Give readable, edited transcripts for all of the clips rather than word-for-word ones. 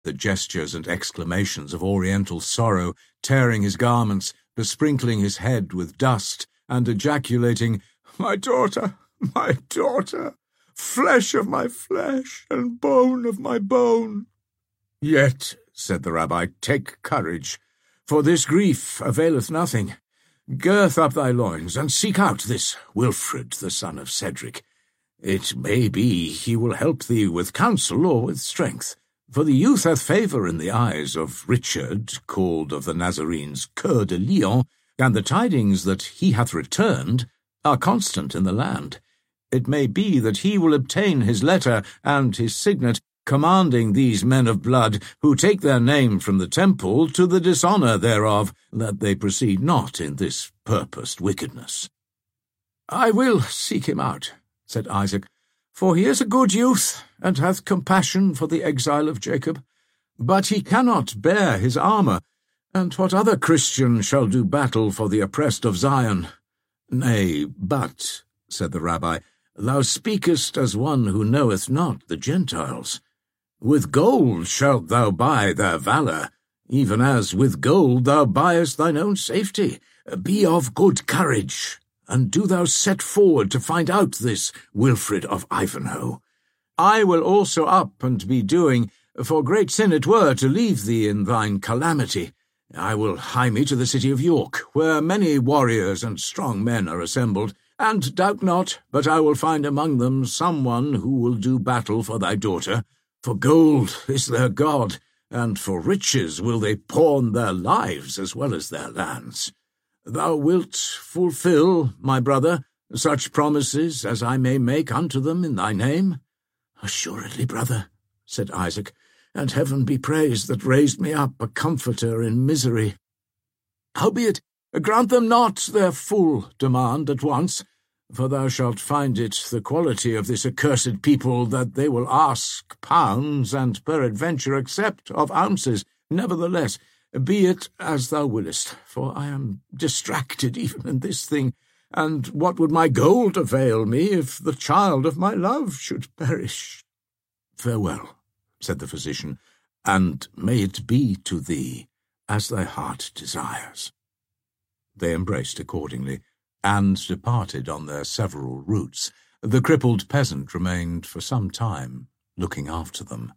the gestures and exclamations of oriental sorrow, tearing his garments, besprinkling his head with dust, and ejaculating, "My daughter, my daughter, flesh of my flesh, and bone of my bone." "Yet," said the rabbi, "take courage, for this grief availeth nothing. Girth up thy loins, and seek out this Wilfred, the son of Cedric. It may be he will help thee with counsel or with strength, for the youth hath favour in the eyes of Richard, called of the Nazarenes Coeur de Lion, and the tidings that he hath returned are constant in the land. It may be that he will obtain his letter and his signet, commanding these men of blood, who take their name from the temple, to the dishonour thereof, that they proceed not in this purposed wickedness." "I will seek him out," said Isaac, "for he is a good youth, and hath compassion for the exile of Jacob. But he cannot bear his armour, and what other Christian shall do battle for the oppressed of Zion?" "Nay, but," said the rabbi, "thou speakest as one who knoweth not the Gentiles. With gold shalt thou buy their valour, even as with gold thou buyest thine own safety. Be of good courage, and do thou set forward to find out this Wilfred of Ivanhoe. I will also up and be doing, for great sin it were to leave thee in thine calamity. I will hie me to the city of York, where many warriors and strong men are assembled, and doubt not but I will find among them someone who will do battle for thy daughter. For gold is their god, and for riches will they pawn their lives as well as their lands. Thou wilt fulfil, my brother, such promises as I may make unto them in thy name?" "Assuredly, brother," said Isaac, "and heaven be praised that raised me up a comforter in misery. Howbeit, grant them not their full demand at once, for thou shalt find it the quality of this accursed people that they will ask pounds, and peradventure accept of ounces. Nevertheless, be it as thou willest, for I am distracted even in this thing, and what would my gold avail me if the child of my love should perish?" "Farewell," said the physician, "and may it be to thee as thy heart desires." They embraced accordingly, and departed on their several routes. The crippled peasant remained for some time, looking after them.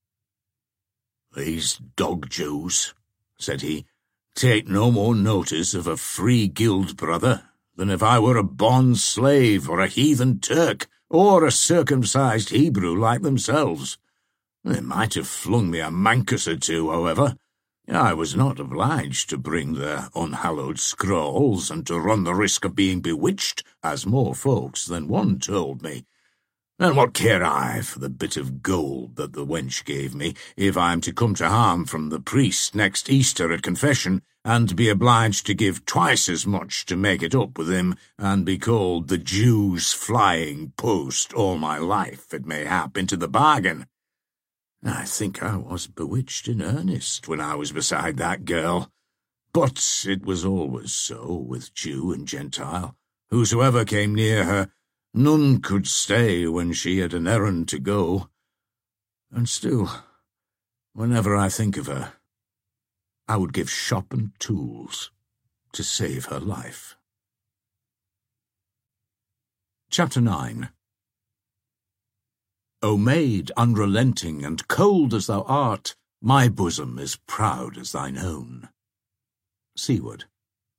"These dog Jews," said he, "take no more notice of a free guild brother than if I were a bond slave or a heathen Turk or a circumcised Hebrew like themselves. They might have flung me a mancus or two, however. I was not obliged to bring their unhallowed scrolls and to run the risk of being bewitched, as more folks than one told me. And what care I for the bit of gold that the wench gave me, if I am to come to harm from the priest next Easter at confession, and be obliged to give twice as much to make it up with him, and be called the Jew's flying post all my life, it may hap, into the bargain? I think I was bewitched in earnest when I was beside that girl. But it was always so with Jew and Gentile. Whosoever came near her, none could stay when she had an errand to go. And still, whenever I think of her, I would give shop and tools to save her life." Chapter 9. O maid unrelenting and cold as thou art, my bosom is proud as thine own. Seaward.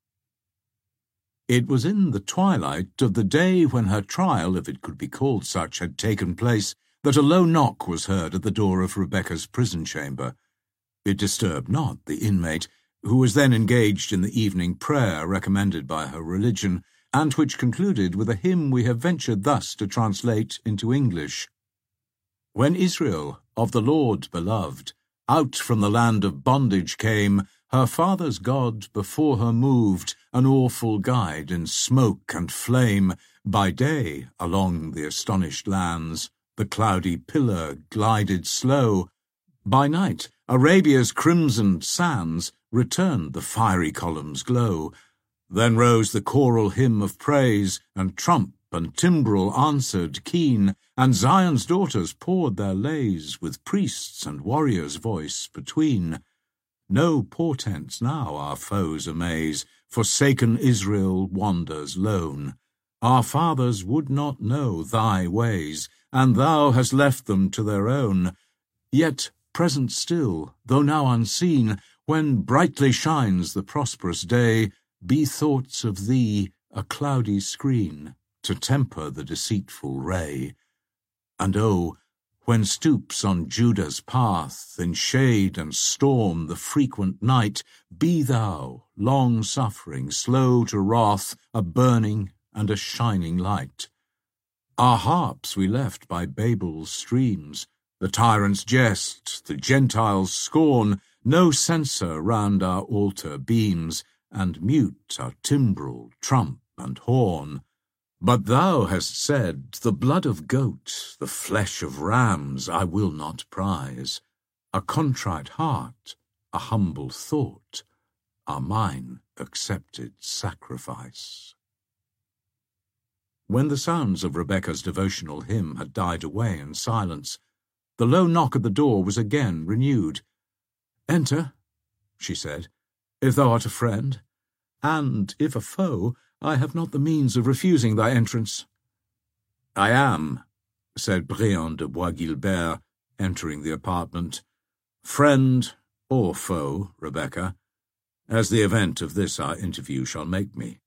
It was in the twilight of the day when her trial, if it could be called such, had taken place, that a low knock was heard at the door of Rebecca's prison chamber. It disturbed not the inmate, who was then engaged in the evening prayer recommended by her religion, and which concluded with a hymn we have ventured thus to translate into English. When Israel, of the Lord beloved, out from the land of bondage came, her father's God before her moved, an awful guide in smoke and flame. By day, along the astonished lands, the cloudy pillar glided slow. By night, Arabia's crimsoned sands returned the fiery column's glow. Then rose the choral hymn of praise, and trump and timbrel answered keen, and Zion's daughters poured their lays with priest's and warrior's voice between. No portents now our foes amaze, forsaken Israel wanders lone. Our fathers would not know thy ways, and thou hast left them to their own. Yet present still, though now unseen, when brightly shines the prosperous day, be thoughts of thee a cloudy screen to temper the deceitful ray. And oh, when stoops on Judah's path, in shade and storm the frequent night, be thou, long-suffering, slow to wrath, a burning and a shining light. Our harps we left by Babel's streams, the tyrant's jest, the Gentiles' scorn, no censer round our altar beams, and mute are timbrel, trump, and horn. But thou hast said, the blood of goat, the flesh of rams, I will not prize. A contrite heart, a humble thought, are mine accepted sacrifice. When the sounds of Rebecca's devotional hymn had died away in silence, the low knock at the door was again renewed. "Enter," she said, "if thou art a friend, and if a foe, I have not the means of refusing thy entrance." "I am," said Briand de Bois-Guilbert, entering the apartment, "friend or foe, Rebecca, as the event of this our interview shall make me."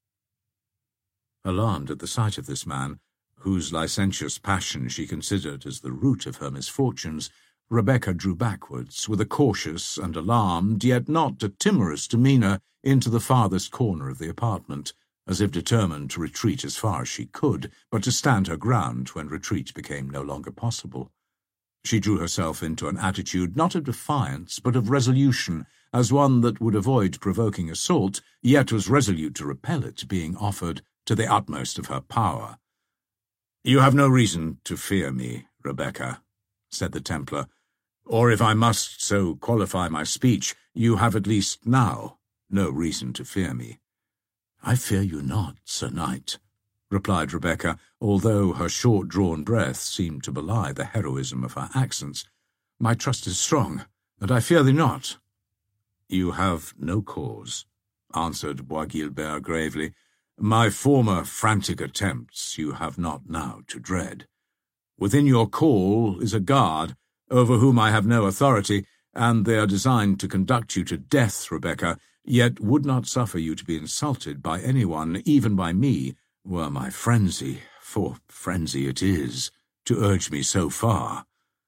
Alarmed at the sight of this man, whose licentious passion she considered as the root of her misfortunes, Rebecca drew backwards, with a cautious and alarmed, yet not a timorous demeanour, into the farthest corner of the apartment, as if determined to retreat as far as she could, but to stand her ground when retreat became no longer possible. She drew herself into an attitude not of defiance, but of resolution, as one that would avoid provoking assault, yet was resolute to repel it being offered to the utmost of her power. "You have no reason to fear me, Rebecca," said the Templar, "or if I must so qualify my speech, you have at least now no reason to fear me." "I fear you not, Sir Knight," replied Rebecca, although her short-drawn breath seemed to belie the heroism of her accents. "My trust is strong, and I fear thee not." "You have no cause," answered Bois-Guilbert gravely. "My former frantic attempts you have not now to dread. Within your call is a guard, over whom I have no authority, and they are designed to conduct you to death, Rebecca, yet would not suffer you to be insulted by anyone, even by me, were my frenzy, for frenzy it is, to urge me so far."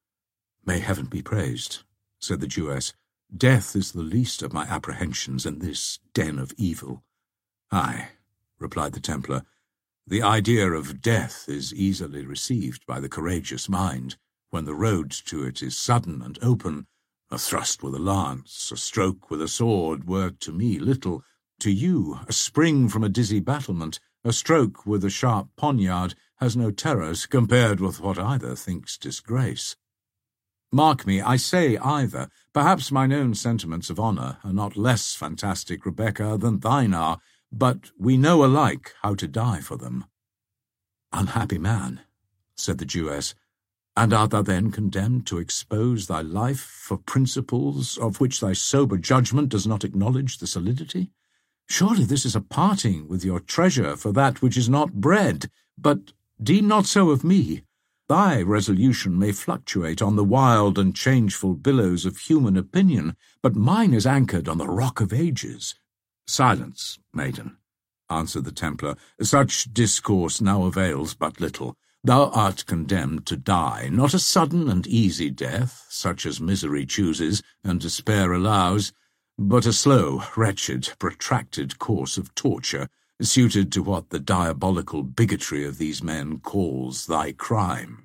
"May heaven be praised," said the Jewess. "Death is the least of my apprehensions in this den of evil." "Aye," replied the Templar, "the idea of death is easily received by the courageous mind, when the road to it is sudden and open. A thrust with a lance, a stroke with a sword were to me little. To you, a spring from a dizzy battlement, a stroke with a sharp poniard, has no terrors compared with what either thinks disgrace. Mark me, I say either. Perhaps mine own sentiments of honour are not less fantastic, Rebecca, than thine are, but we know alike how to die for them." "Unhappy man," said the Jewess, "and art thou then condemned to expose thy life for principles of which thy sober judgment does not acknowledge the solidity? Surely this is a parting with your treasure for that which is not bread, but deem not so of me. Thy resolution may fluctuate on the wild and changeful billows of human opinion, but mine is anchored on the rock of ages." "Silence, maiden," answered the Templar. "Such discourse now avails but little. Thou art condemned to die, not a sudden and easy death, such as misery chooses and despair allows, but a slow, wretched, protracted course of torture, suited to what the diabolical bigotry of these men calls thy crime."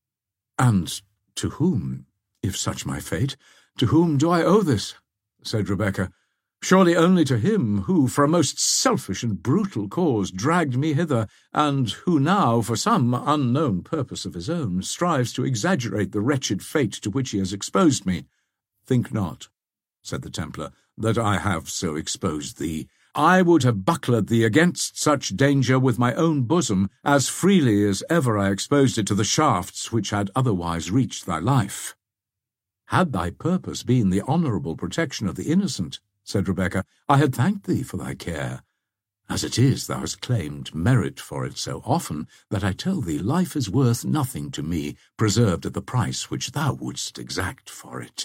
"And to whom, if such my fate, to whom do I owe this?" said Rebecca. "Surely only to him who, for a most selfish and brutal cause, dragged me hither, and who now, for some unknown purpose of his own, strives to exaggerate the wretched fate to which he has exposed me." "Think not," said the Templar, "that I have so exposed thee. I would have bucklered thee against such danger with my own bosom, as freely as ever I exposed it to the shafts which had otherwise reached thy life. Had thy purpose been the honourable protection of the innocent, said Rebecca, I had thanked thee for thy care. As it is, thou hast claimed merit for it so often that I tell thee life is worth nothing to me, preserved at the price which thou wouldst exact for it.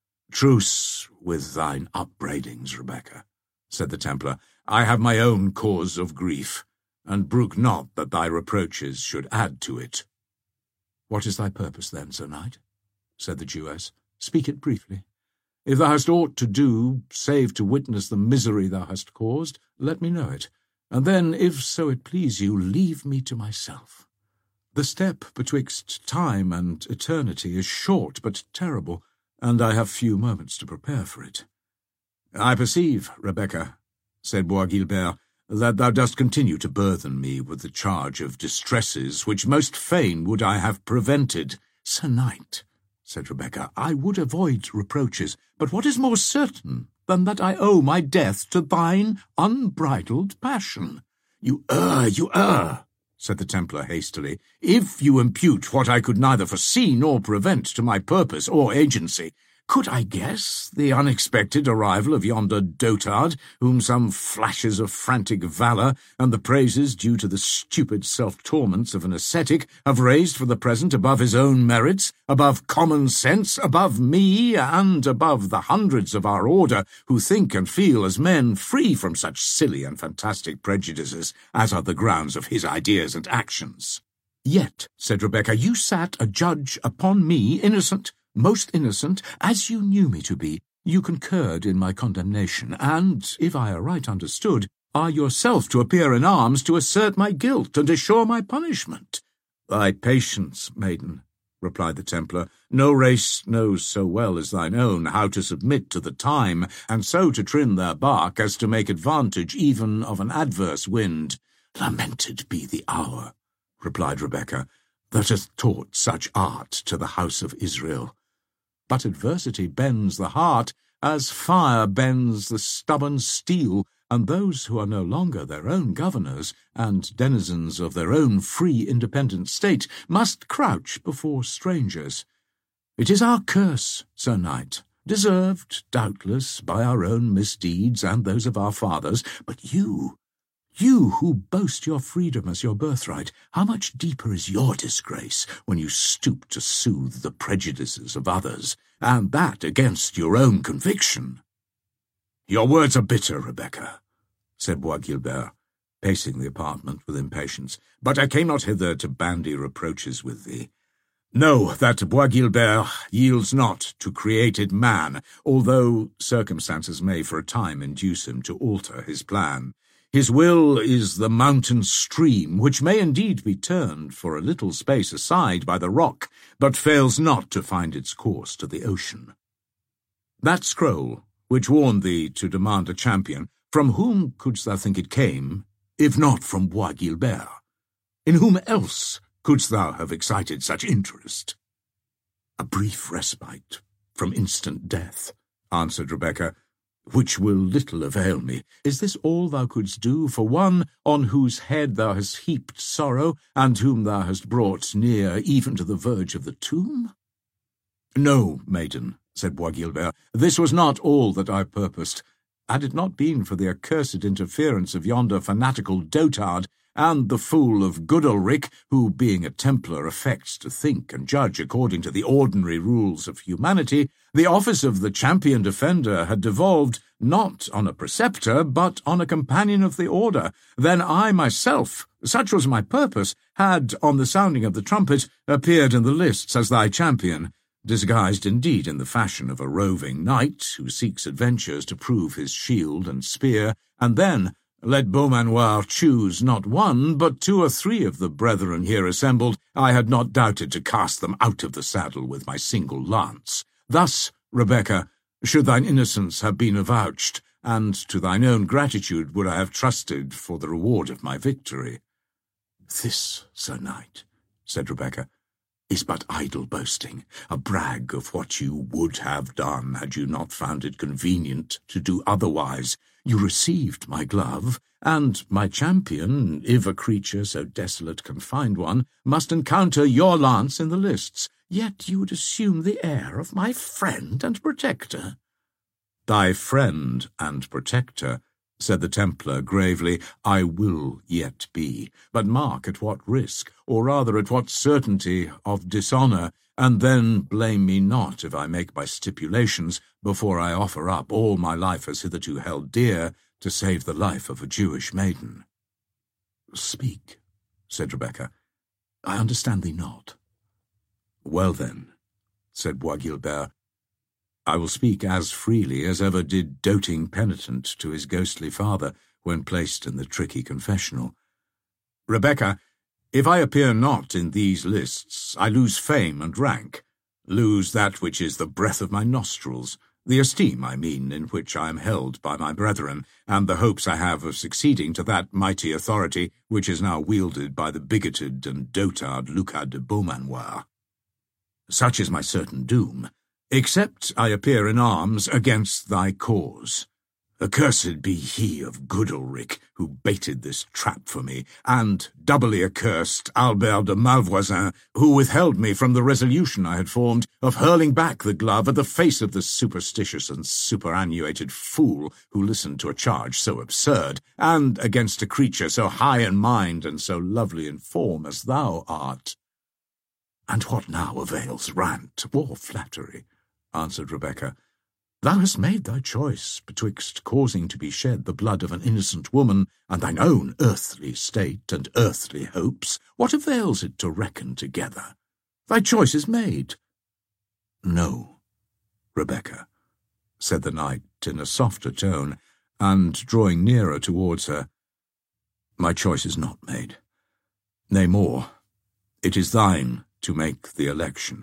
Truce with thine upbraidings, Rebecca, said the Templar. I have my own cause of grief, and brook not that thy reproaches should add to it. What is thy purpose then, Sir Knight? Said the Jewess. Speak it briefly. If thou hast aught to do, save to witness the misery thou hast caused, let me know it, and then, if so it please you, leave me to myself. The step betwixt time and eternity is short but terrible, and I have few moments to prepare for it. I perceive, Rebecca, said Bois Guilbert, that thou dost continue to burthen me with the charge of distresses which most fain would I have prevented. Sir Knight, said Rebecca, I would avoid reproaches, but what is more certain than that I owe my death to thine unbridled passion? You err, said the Templar hastily, if you impute what I could neither foresee nor prevent to my purpose or agency. Could I guess the unexpected arrival of yonder dotard, whom some flashes of frantic valour and the praises due to the stupid self-torments of an ascetic have raised for the present above his own merits, above common sense, above me, and above the hundreds of our order who think and feel as men, free from such silly and fantastic prejudices as are the grounds of his ideas and actions? Yet, said Rebecca, you sat a judge upon me, innocent, most innocent, as you knew me to be. You concurred in my condemnation, and, if I are right understood, are yourself to appear in arms to assert my guilt and assure my punishment. Thy patience, maiden, replied the Templar. No race knows so well as thine own how to submit to the time, and so to trim their bark as to make advantage even of an adverse wind. Lamented be the hour, replied Rebecca, that hath taught such art to the house of Israel. But adversity bends the heart, as fire bends the stubborn steel, and those who are no longer their own governors, and denizens of their own free independent state, must crouch before strangers. It is our curse, Sir Knight, deserved, doubtless, by our own misdeeds and those of our fathers, but you who boast your freedom as your birthright, how much deeper is your disgrace when you stoop to soothe the prejudices of others, and that against your own conviction? Your words are bitter, Rebecca, said Bois Guilbert, pacing the apartment with impatience, but I came not hither to bandy reproaches with thee. Know that Bois Guilbert yields not to created man, although circumstances may for a time induce him to alter his plan. His will is the mountain stream, which may indeed be turned for a little space aside by the rock, but fails not to find its course to the ocean. That scroll, which warned thee to demand a champion, from whom couldst thou think it came, if not from Bois Guilbert? In whom else couldst thou have excited such interest? A brief respite from instant death, answered Rebecca, which will little avail me. Is this all thou couldst do for one on whose head thou hast heaped sorrow, and whom thou hast brought near even to the verge of the tomb? No, maiden, said Bois Guilbert, this was not all that I purposed. Had it not been for the accursed interference of yonder fanatical dotard, and the fool of Goodalric, who, being a Templar, affects to think and judge according to the ordinary rules of humanity, the office of the champion defender had devolved not on a preceptor, but on a companion of the order. Then I myself, such was my purpose, had, on the sounding of the trumpet, appeared in the lists as thy champion, disguised indeed in the fashion of a roving knight who seeks adventures to prove his shield and spear, and then, let Beaumanoir choose not one, but 2 or 3 of the brethren here assembled, I had not doubted to cast them out of the saddle with my single lance. Thus, Rebecca, should thine innocence have been avouched, and to thine own gratitude would I have trusted for the reward of my victory. This, Sir Knight, said Rebecca, is but idle boasting, a brag of what you would have done had you not found it convenient to do otherwise. You received my glove, and my champion, if a creature so desolate can find one, must encounter your lance in the lists. Yet you would assume the air of my friend and protector. Thy friend and protector, said the Templar gravely, I will yet be, but mark at what risk, or rather at what certainty of dishonour, and then blame me not if I make my stipulations before I offer up all my life as hitherto held dear to save the life of a Jewish maiden. Speak, said Rebecca. I understand thee not. Well then, said Bois Guilbert, I will speak as freely as ever did doting penitent to his ghostly father when placed in the tricky confessional. Rebecca, if I appear not in these lists, I lose fame and rank, lose that which is the breath of my nostrils, the esteem, I mean, in which I am held by my brethren, and the hopes I have of succeeding to that mighty authority which is now wielded by the bigoted and dotard Lucas de Beaumanoir. Such is my certain doom, except I appear in arms against thy cause. Accursed be he of Goodalric, who baited this trap for me, and doubly accursed Albert de Malvoisin, who withheld me from the resolution I had formed of hurling back the glove at the face of the superstitious and superannuated fool who listened to a charge so absurd, and against a creature so high in mind and so lovely in form as thou art. And what now avails rant or flattery? Answered Rebecca. Thou hast made thy choice betwixt causing to be shed the blood of an innocent woman and thine own earthly state and earthly hopes. What avails it to reckon together? Thy choice is made. No, Rebecca, said the knight in a softer tone, and drawing nearer towards her, my choice is not made. Nay, more, it is thine to make the election.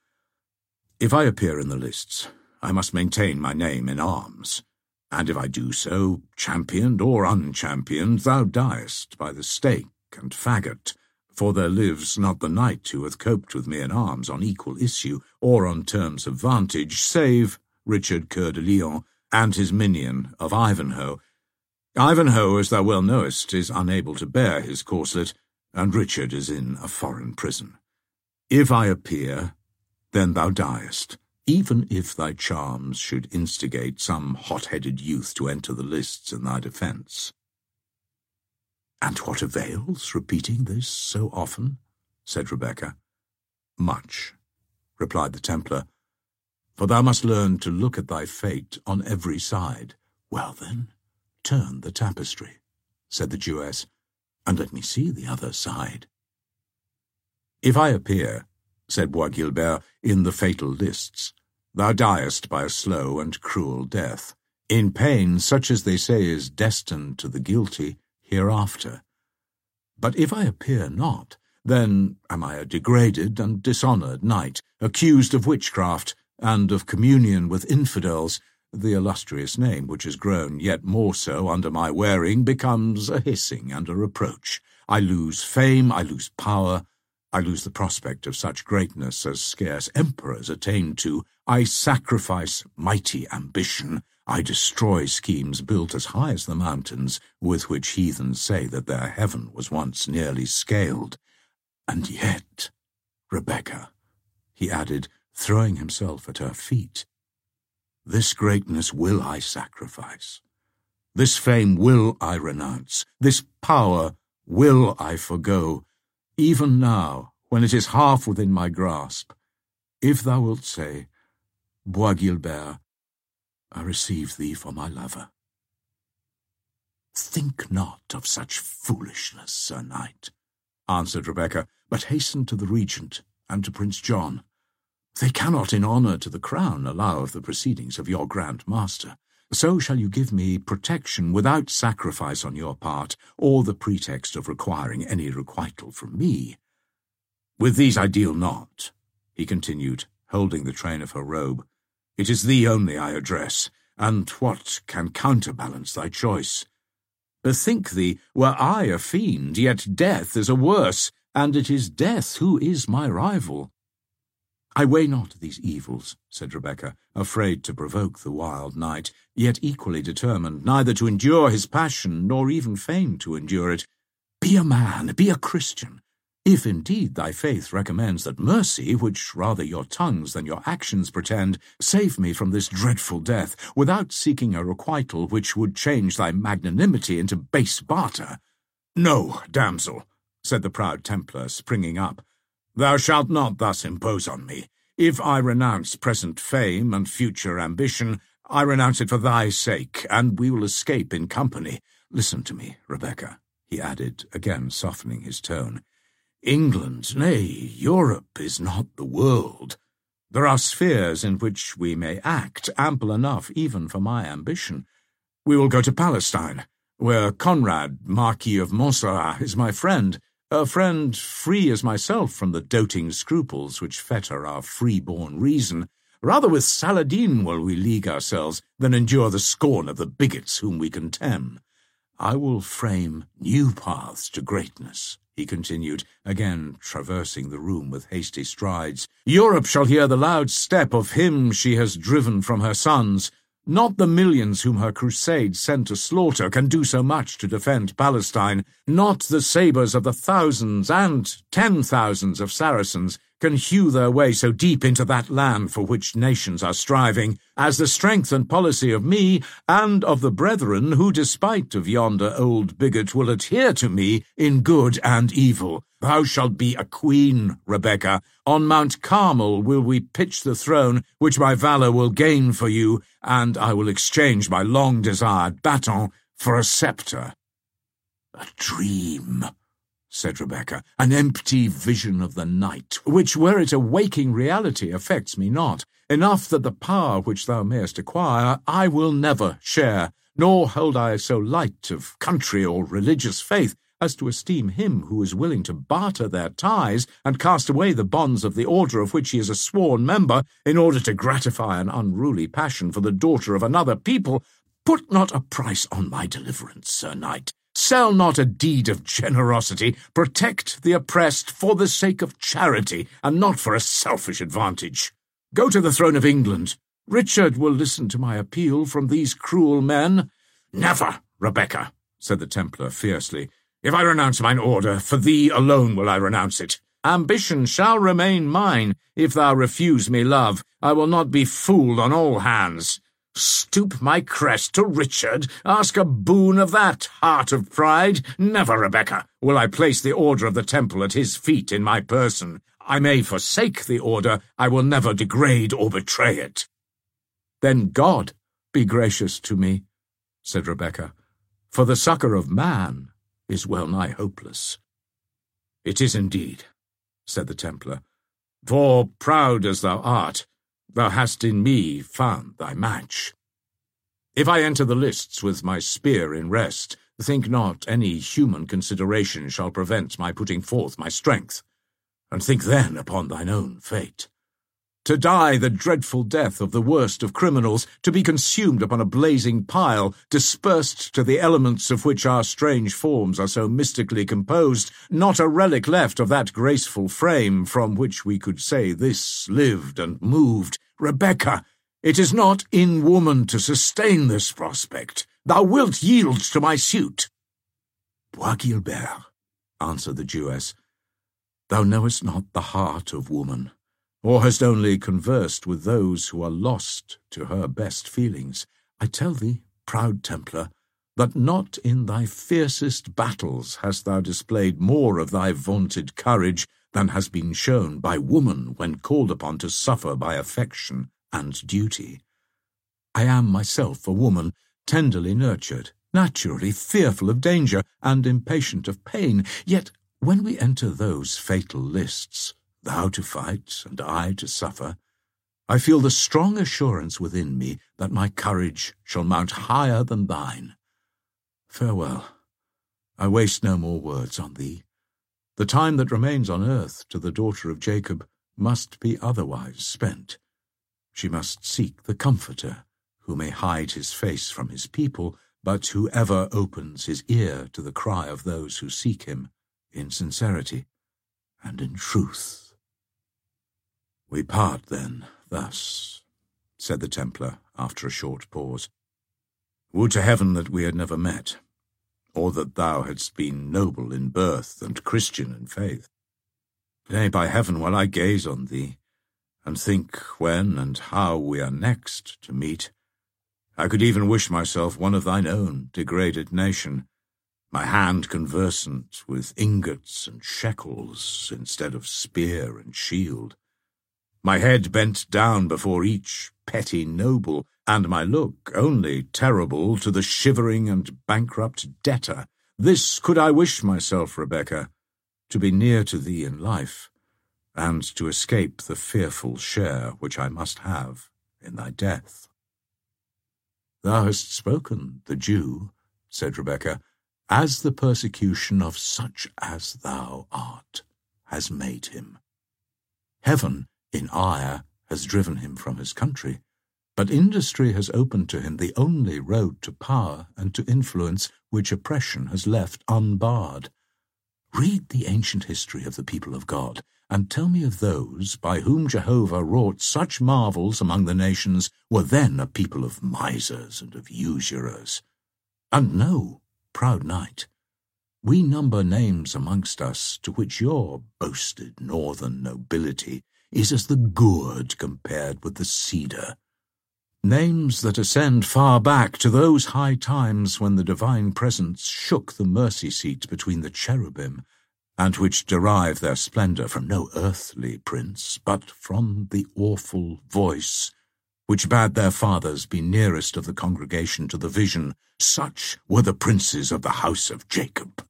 If I appear in the lists, I must maintain my name in arms, and if I do so, championed or unchampioned, thou diest by the stake and faggot, for there lives not the knight who hath coped with me in arms on equal issue, or on terms of vantage, save Richard Coeur de Lion and his minion of Ivanhoe. Ivanhoe, as thou well knowest, is unable to bear his corslet, and Richard is in a foreign prison. If I appear, then thou diest, even if thy charms should instigate some hot-headed youth to enter the lists in thy defence. And what avails repeating this so often? Said Rebecca. Much, replied the Templar, for thou must learn to look at thy fate on every side. Well then, turn the tapestry, said the Jewess, and let me see the other side. If I appear, said Bois Guilbert, in the fatal lists, thou diest by a slow and cruel death, in pain such as they say is destined to the guilty hereafter. But if I appear not, then am I a degraded and dishonoured knight, accused of witchcraft and of communion with infidels. The illustrious name, which has grown yet more so under my wearing, becomes a hissing and a reproach. I lose fame, I lose power, I lose the prospect of such greatness as scarce emperors attain to. I sacrifice mighty ambition. I destroy schemes built as high as the mountains, with which heathens say that their heaven was once nearly scaled. And yet, Rebecca, he added, throwing himself at her feet, this greatness will I sacrifice. This fame will I renounce. This power will I forego. Even now, when it is half within my grasp, if thou wilt say, Bois Guilbert, I receive thee for my lover. Think not of such foolishness, Sir Knight, answered Rebecca, but hasten to the Regent and to Prince John. They cannot in honour to the crown allow of the proceedings of your Grand Master. So shall you give me protection without sacrifice on your part, or the pretext of requiring any requital from me. With these I deal not, he continued, holding the train of her robe. It is thee only I address, and what can counterbalance thy choice? Bethink thee, were I a fiend, yet death is a worse, and it is death who is my rival. "I weigh not these evils," said Rebecca, afraid to provoke the wild knight, yet equally determined neither to endure his passion nor even feign to endure it. "Be a man, be a Christian. If indeed thy faith recommends that mercy, which rather your tongues than your actions pretend, save me from this dreadful death, without seeking a requital which would change thy magnanimity into base barter." "No, damsel," said the proud Templar, springing up. "Thou shalt not thus impose on me. If I renounce present fame and future ambition, I renounce it for thy sake, and we will escape in company. Listen to me, Rebecca," he added, again softening his tone. "England, nay, Europe, is not the world. There are spheres in which we may act, ample enough even for my ambition. We will go to Palestine, where Conrad, Marquis of Montserrat, is my friend, a friend free as myself from the doting scruples which fetter our free-born reason. Rather with Saladin will we league ourselves than endure the scorn of the bigots whom we contemn. I will frame new paths to greatness," he continued, again traversing the room with hasty strides. "Europe shall hear the loud step of him she has driven from her sons. Not the millions whom her crusades send to slaughter can do so much to defend Palestine. Not the sabres of the thousands and 10,000s of Saracens can hew their way so deep into that land for which nations are striving, as the strength and policy of me and of the brethren who, despite of yonder old bigot, will adhere to me in good and evil. Thou shalt be a queen, Rebecca. On Mount Carmel will we pitch the throne which my valour will gain for you, and I will exchange my long-desired baton for a sceptre." "A dream," said Rebecca, "an empty vision of the night, which, were it a waking reality, affects me not. Enough that the power which thou mayest acquire I will never share, nor hold I so light of country or religious faith as to esteem him who is willing to barter their ties and cast away the bonds of the order of which he is a sworn member in order to gratify an unruly passion for the daughter of another people. Put not a price on my deliverance, Sir Knight. Sell not a deed of generosity. Protect the oppressed for the sake of charity, and not for a selfish advantage. Go to the throne of England. Richard will listen to my appeal from these cruel men." "Never, Rebecca," said the Templar fiercely. "If I renounce mine order, for thee alone will I renounce it. Ambition shall remain mine. If thou refuse me love, I will not be fooled on all hands. Stoop my crest to Richard, ask a boon of that heart of pride? Never, Rebecca, will I place the order of the Temple at his feet in my person. I may forsake the order, I will never degrade or betray it." "Then God be gracious to me," said Rebecca, "for the succour of man is well nigh hopeless." "It is indeed," said the Templar, "for, proud as thou art, thou hast in me found thy match. If I enter the lists with my spear in rest, think not any human consideration shall prevent my putting forth my strength, and think then upon thine own fate. To die the dreadful death of the worst of criminals, to be consumed upon a blazing pile, dispersed to the elements of which our strange forms are so mystically composed, not a relic left of that graceful frame from which we could say this lived and moved. Rebecca, it is not in woman to sustain this prospect. Thou wilt yield to my suit." "Bois Guilbert," answered the Jewess, "thou knowest not the heart of woman, or hast only conversed with those who are lost to her best feelings. I tell thee, proud Templar, that not in thy fiercest battles hast thou displayed more of thy vaunted courage than has been shown by woman when called upon to suffer by affection and duty. I am myself a woman, tenderly nurtured, naturally fearful of danger, and impatient of pain, yet when we enter those fatal lists, thou to fight and I to suffer, I feel the strong assurance within me that my courage shall mount higher than thine. Farewell. I waste no more words on thee. The time that remains on earth to the daughter of Jacob must be otherwise spent. She must seek the Comforter, who may hide his face from his people, but who ever opens his ear to the cry of those who seek him in sincerity and in truth. "We part, then, thus," said the Templar after a short pause. "Would to heaven that we had never met, or that thou hadst been noble in birth and Christian in faith. Nay, by heaven, while I gaze on thee, and think when and how we are next to meet, I could even wish myself one of thine own degraded nation, my hand conversant with ingots and shekels instead of spear and shield, my head bent down before each petty noble, and my look only terrible to the shivering and bankrupt debtor. This could I wish myself, Rebecca, to be near to thee in life, and to escape the fearful share which I must have in thy death." "Thou hast spoken, the Jew," said Rebecca, "as the persecution of such as thou art has made him. Heaven, in ire, has driven him from his country, but industry has opened to him the only road to power and to influence which oppression has left unbarred. Read the ancient history of the people of God, and tell me of those by whom Jehovah wrought such marvels among the nations were then a people of misers and of usurers. And know, proud knight, we number names amongst us to which your boasted northern nobility is as the gourd compared with the cedar. Names that ascend far back to those high times when the divine presence shook the mercy seat between the cherubim, and which derive their splendour from no earthly prince, but from the awful voice which bade their fathers be nearest of the congregation to the vision. Such were the princes of the house of Jacob."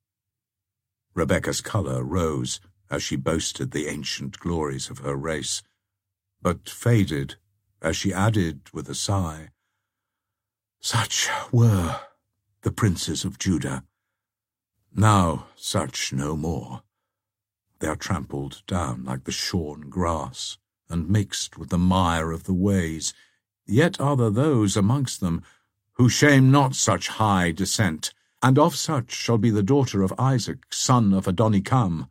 Rebecca's colour rose as she boasted the ancient glories of her race, but faded as she added with a sigh, "Such were the princes of Judah. Now such no more. They are trampled down like the shorn grass, and mixed with the mire of the ways. Yet are there those amongst them who shame not such high descent, and of such shall be the daughter of Isaac, son of Adonikam.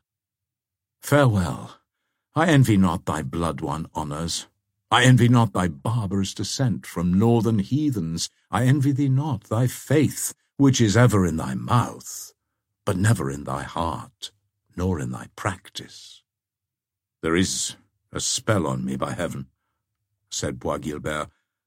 Farewell. I envy not thy blood-won honours. I envy not thy barbarous descent from northern heathens. I envy thee not thy faith, which is ever in thy mouth, but never in thy heart, nor in thy practice." "There is a spell on me, by heaven," said Bois Guilbert.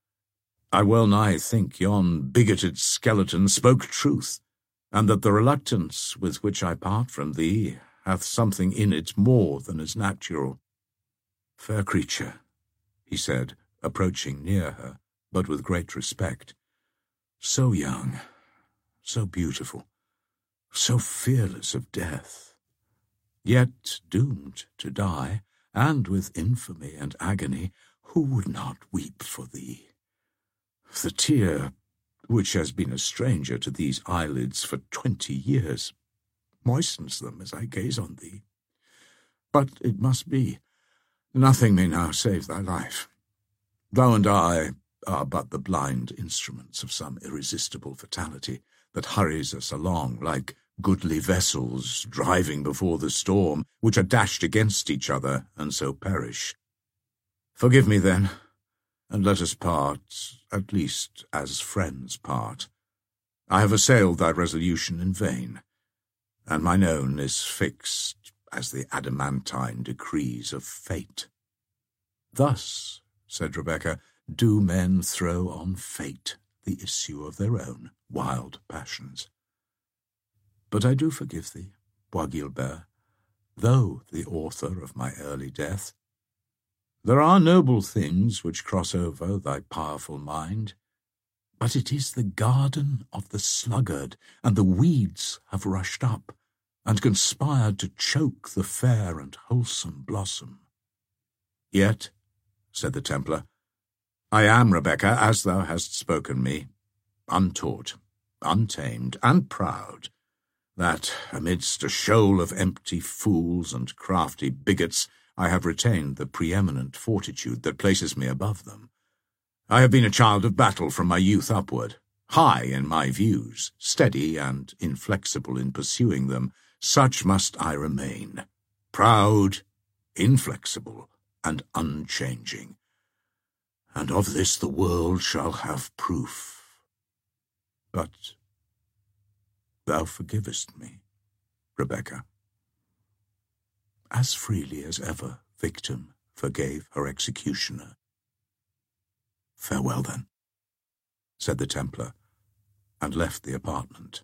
"I well nigh think yon bigoted skeleton spoke truth, and that the reluctance with which I part from thee hath something in it more than is natural. Fair creature," he said, approaching near her, but with great respect, "so young, so beautiful, so fearless of death, yet doomed to die, and with infamy and agony, who would not weep for thee? The tear, which has been a stranger to these eyelids for 20 years, moistens them as I gaze on thee. But it must be. Nothing may now save thy life. Thou and I are but the blind instruments of some irresistible fatality that hurries us along like goodly vessels driving before the storm, which are dashed against each other and so perish. Forgive me, then, and let us part, at least as friends part. I have assailed thy resolution in vain, and mine own is fixed as the adamantine decrees of fate." "Thus," said Rebecca, "do men throw on fate the issue of their own wild passions. But I do forgive thee, Bois Guilbert, though the author of my early death. There are noble things which cross over thy powerful mind, but it is the garden of the sluggard, and the weeds have rushed up and conspired to choke the fair and wholesome blossom." "Yet," said the Templar, "I am, Rebecca, as thou hast spoken me, untaught, untamed, and proud, that, amidst a shoal of empty fools and crafty bigots, I have retained the preeminent fortitude that places me above them. I have been a child of battle from my youth upward, high in my views, steady and inflexible in pursuing them. Such must I remain, proud, inflexible, and unchanging. And of this the world shall have proof. But thou forgivest me, Rebecca, as freely as ever victim forgave her executioner. Farewell, then, said the Templar, and left the apartment.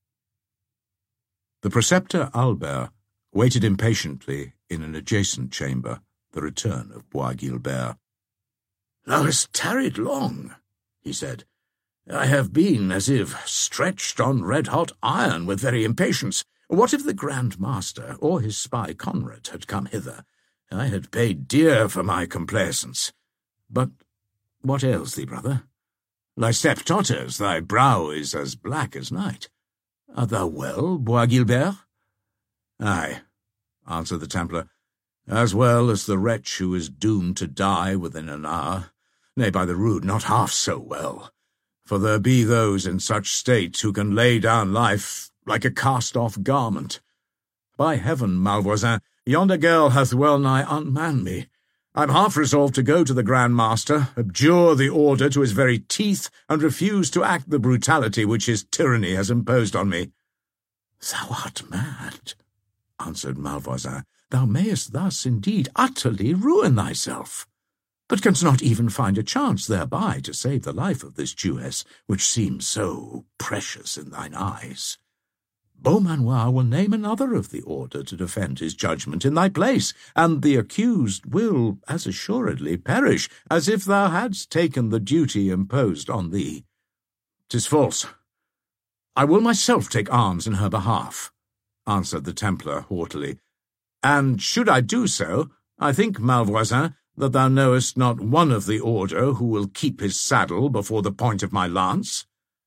The preceptor Albert waited impatiently in an adjacent chamber the return of Bois Guilbert. "Thou hast tarried long," he said. "I have been as if stretched on red-hot iron with very impatience. What if the Grand Master or his spy Conrad had come hither? I had paid dear for my complaisance. But what ails thee, brother? Thy step totters, thy brow is as black as night. Art thou well, Bois Guilbert?" "Aye," answered the Templar, "as well as the wretch who is doomed to die within an hour. Nay, by the rood, not half so well. For there be those in such state who can lay down life like a cast-off garment. By heaven, Malvoisin, yonder girl hath well-nigh unmanned me. I'm half resolved to go to the Grand Master, abjure the order to his very teeth, and refuse to act the brutality which his tyranny has imposed on me." "Thou art mad," answered Malvoisin. "Thou mayest thus indeed utterly ruin thyself, but canst not even find a chance thereby to save the life of this Jewess, which seems so precious in thine eyes. Beaumanoir will name another of the order to defend his judgment in thy place, and the accused will as assuredly perish as if thou hadst taken the duty imposed on thee. 'Tis false. I will myself take arms in her behalf," answered the Templar haughtily. "And should I do so, I think, Malvoisin, that thou knowest not one of the order who will keep his saddle before the point of my lance."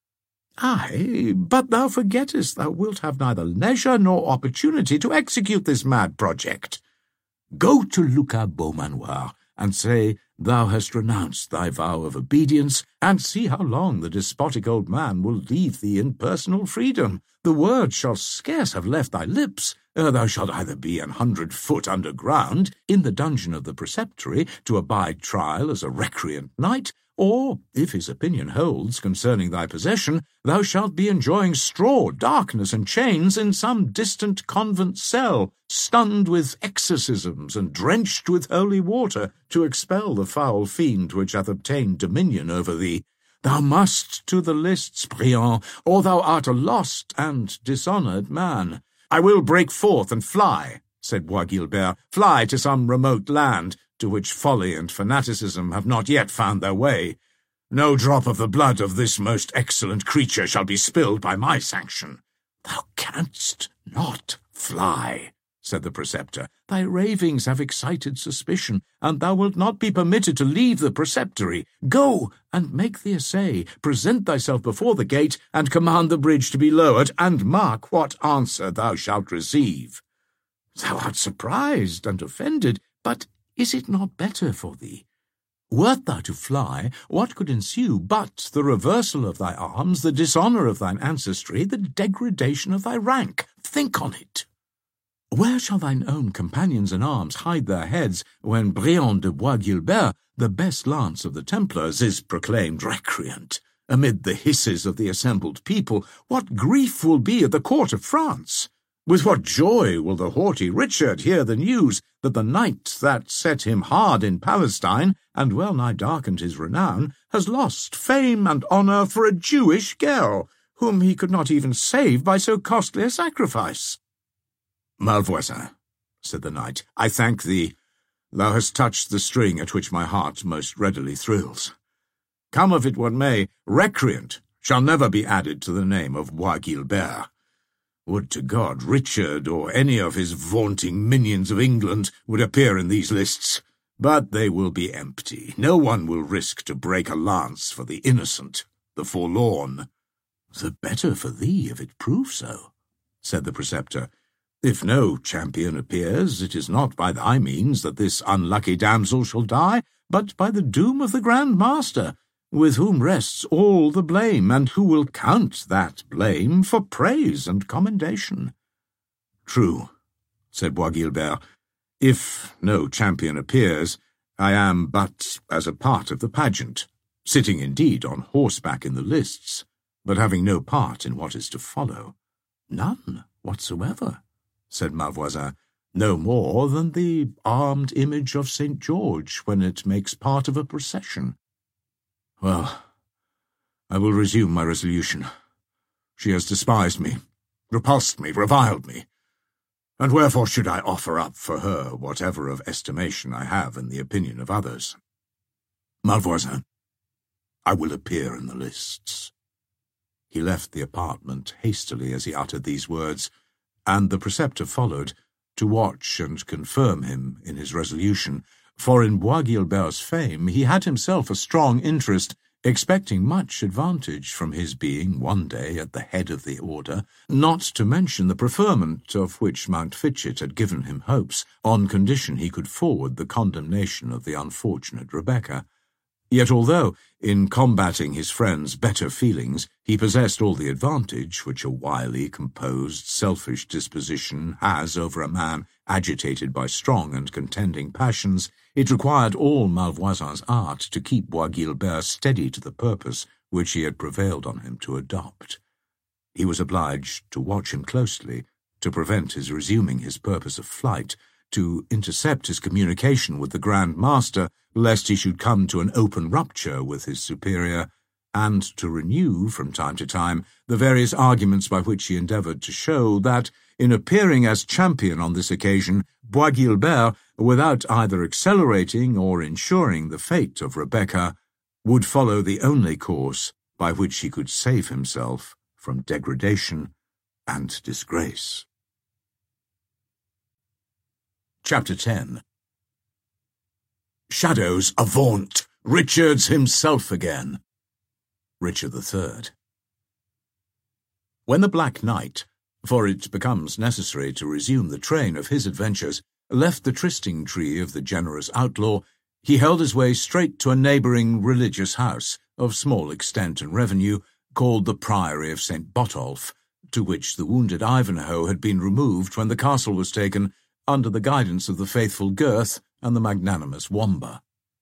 "Aye, but thou forgettest thou wilt have neither leisure nor opportunity to execute this mad project. Go to Lucas Beaumanoir, and say thou hast renounced thy vow of obedience, and see how long the despotic old man will leave thee in personal freedom. The word shall scarce have left thy lips, ere thou shalt either be 100 foot underground, in the dungeon of the preceptory, to abide trial as a recreant knight, or, if his opinion holds concerning thy possession, thou shalt be enjoying straw, darkness, and chains in some distant convent cell, stunned with exorcisms and drenched with holy water, to expel the foul fiend which hath obtained dominion over thee. Thou must to the lists, Briand, or thou art a lost and dishonoured man." "I will break forth and fly," said Bois Guilbert, "fly to some remote land, to which folly and fanaticism have not yet found their way. No drop of the blood of this most excellent creature shall be spilled by my sanction." "Thou canst not fly," said the preceptor. "Thy ravings have excited suspicion, and thou wilt not be permitted to leave the preceptory. Go and make the essay, present thyself before the gate, and command the bridge to be lowered, and mark what answer thou shalt receive." "Thou art surprised and offended, but is it not better for thee? Wert thou to fly, what could ensue but the reversal of thy arms, the dishonour of thine ancestry, the degradation of thy rank? Think on it. Where shall thine own companions in arms hide their heads when Briand de Bois Guilbert, the best lance of the Templars, is proclaimed recreant? Amid the hisses of the assembled people, what grief will be at the court of France? With what joy will the haughty Richard hear the news that the knight that set him hard in Palestine, and well-nigh darkened his renown, has lost fame and honour for a Jewish girl, whom he could not even save by so costly a sacrifice." "Malvoisin," said the knight, "I thank thee. Thou hast touched the string at which my heart most readily thrills. Come of it what may, recreant shall never be added to the name of Bois Guilbert. Would to God Richard or any of his vaunting minions of England would appear in these lists, but they will be empty. No one will risk to break a lance for the innocent, the forlorn." "The better for thee if it prove so," said the preceptor. "If no champion appears, it is not by thy means that this unlucky damsel shall die, but by the doom of the Grand Master, with whom rests all the blame, and who will count that blame for praise and commendation." "True," said Bois Guilbert. "If no champion appears, I am but as a part of the pageant, sitting indeed on horseback in the lists, but having no part in what is to follow." "None whatsoever," said Malvoisin, "no more than the armed image of St. George when it makes part of a procession." "Well, I will resume my resolution. She has despised me, repulsed me, reviled me, and wherefore should I offer up for her whatever of estimation I have in the opinion of others? Malvoisin, I will appear in the lists." He left the apartment hastily as he uttered these words, and the preceptor followed, to watch and confirm him in his resolution, for in Bois Guilbert's fame he had himself a strong interest, expecting much advantage from his being one day at the head of the order, not to mention the preferment of which Montfichet had given him hopes, on condition he could forward the condemnation of the unfortunate Rebecca. Yet although, in combating his friend's better feelings, he possessed all the advantage which a wily, composed, selfish disposition has over a man agitated by strong and contending passions, it required all Malvoisin's art to keep Bois Guilbert steady to the purpose which he had prevailed on him to adopt. He was obliged to watch him closely, to prevent his resuming his purpose of flight, to intercept his communication with the Grand Master, lest he should come to an open rupture with his superior, and to renew, from time to time, the various arguments by which he endeavoured to show that, in appearing as champion on this occasion, Bois Guilbert, without either accelerating or ensuring the fate of Rebecca, would follow the only course by which he could save himself from degradation and disgrace. Chapter 10. Shadows avaunt! Richard's himself again! Richard III. When the Black Knight, for it becomes necessary to resume the train of his adventures, left the trysting tree of the generous outlaw, he held his way straight to a neighbouring religious house, of small extent and revenue, called the Priory of St. Botolph, to which the wounded Ivanhoe had been removed when the castle was taken, under the guidance of the faithful Gurth and the magnanimous Wamba.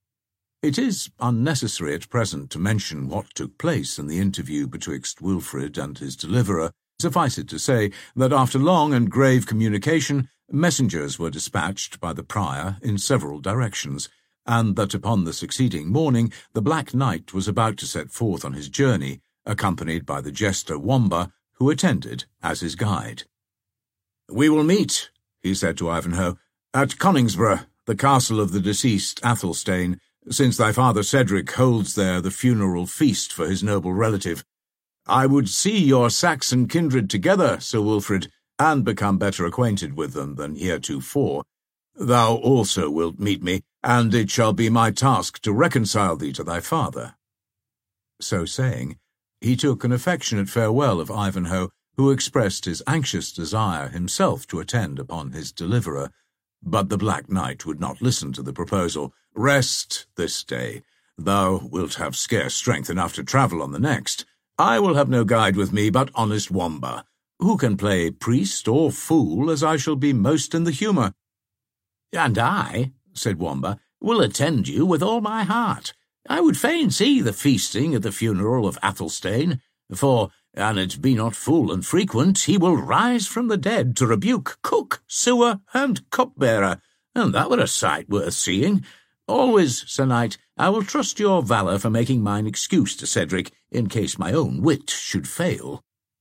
It is unnecessary at present to mention what took place in the interview betwixt Wilfred and his deliverer. Suffice it to say that after long and grave communication, messengers were dispatched by the prior in several directions, and that upon the succeeding morning the Black Knight was about to set forth on his journey, accompanied by the jester Wamba, who attended as his guide. "We will meet," he said to Ivanhoe, "at Coningsborough, the castle of the deceased Athelstane, since thy father Cedric holds there the funeral feast for his noble relative. I would see your Saxon kindred together, Sir Wilfred, and become better acquainted with them than heretofore. Thou also wilt meet me, and it shall be my task to reconcile thee to thy father." So saying, he took an affectionate farewell of Ivanhoe, who expressed his anxious desire himself to attend upon his deliverer. But the Black Knight would not listen to the proposal. "Rest this day. Thou wilt have scarce strength enough to travel on the next. I will have no guide with me but honest Wamba, who can play priest or fool as I shall be most in the humour." "And I," said Wamba, "will attend you with all my heart. I would fain see the feasting at the funeral of Athelstane, for, an it be not full and frequent, he will rise from the dead to rebuke cook, sewer, and cupbearer, and that were a sight worth seeing. Always, Sir Knight, I will trust your valour for making mine excuse to Cedric, in case my own wit should fail."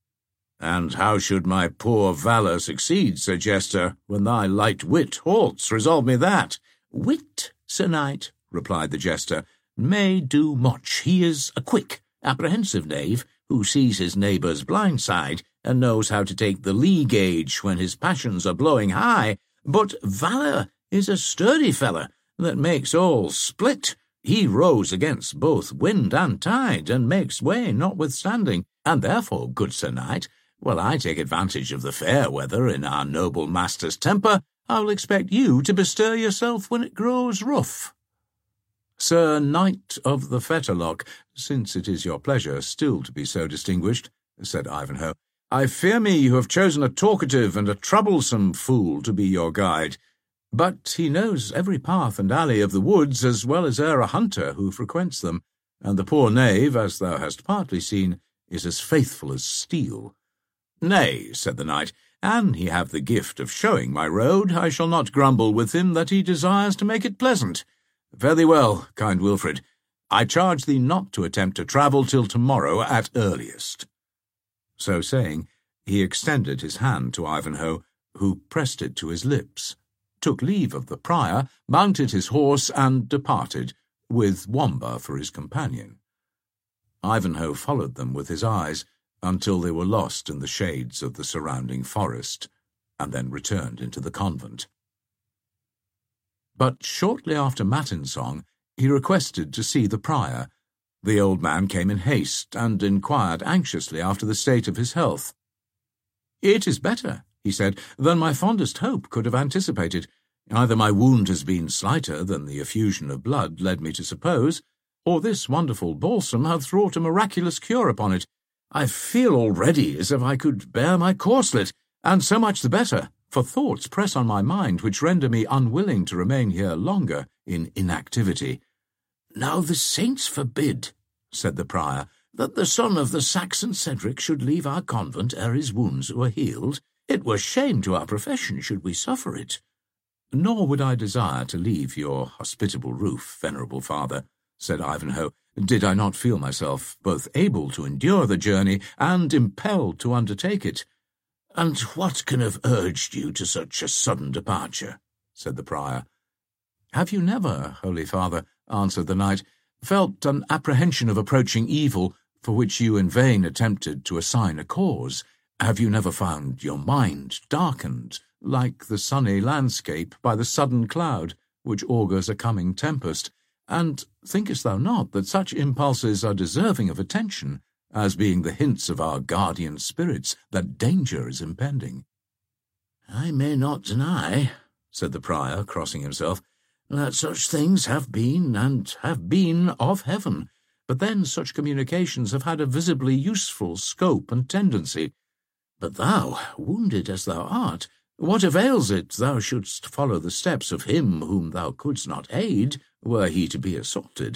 "And how should my poor valour succeed, Sir Jester, when thy light wit halts? Resolve me that." "Wit, Sir Knight," replied the Jester, "may do much. He is a quick, apprehensive knave, who sees his neighbour's blind side, and knows how to take the lee gauge when his passions are blowing high. But valour is a sturdy fellow, that makes all split. He rows against both wind and tide, and makes way notwithstanding, and therefore, good Sir Knight, while I take advantage of the fair weather in our noble master's temper, I will expect you to bestir yourself when it grows rough." "Sir Knight of the Fetterlock, since it is your pleasure still to be so distinguished," said Ivanhoe, "I fear me you have chosen a talkative and a troublesome fool to be your guide. But he knows every path and alley of the woods as well as e'er a hunter who frequents them, and the poor knave, as thou hast partly seen, is as faithful as steel. Nay, said the knight, an he have the gift of showing my road, I shall not grumble with him that he desires to make it pleasant. Fare thee well, kind Wilfred. I charge thee not to attempt to travel till tomorrow at earliest. So saying, he extended his hand to Ivanhoe, who pressed it to his lips, took leave of the prior, mounted his horse, and departed, with Wamba for his companion. Ivanhoe followed them with his eyes until they were lost in the shades of the surrounding forest, and then returned into the convent. But shortly after matins-song, he requested to see the prior. The old man came in haste, and inquired anxiously after the state of his health. "It is better," he said, "than my fondest hope could have anticipated. Either my wound has been slighter than the effusion of blood led me to suppose, or this wonderful balsam hath wrought a miraculous cure upon it. I feel already as if I could bear my corslet, and so much the better, for thoughts press on my mind which render me unwilling to remain here longer in inactivity." "Now the saints forbid," said the prior, "that the son of the Saxon Cedric should leave our convent ere his wounds were healed. It were shame to our profession should we suffer it." "Nor would I desire to leave your hospitable roof, venerable father," said Ivanhoe, "did I not feel myself both able to endure the journey and impelled to undertake it." "And what can have urged you to such a sudden departure?" said the prior. "Have you never, holy father," answered the knight, "felt an apprehension of approaching evil for which you in vain attempted to assign a cause? Have you never found your mind darkened, like the sunny landscape, by the sudden cloud which augurs a coming tempest? And thinkest thou not that such impulses are deserving of attention, as being the hints of our guardian spirits that danger is impending?" "I may not deny," said the prior, crossing himself, "that such things have been, and have been of heaven. But then such communications have had a visibly useful scope and tendency. But thou, wounded as thou art, what avails it thou shouldst follow the steps of him whom thou couldst not aid, were he to be assaulted?"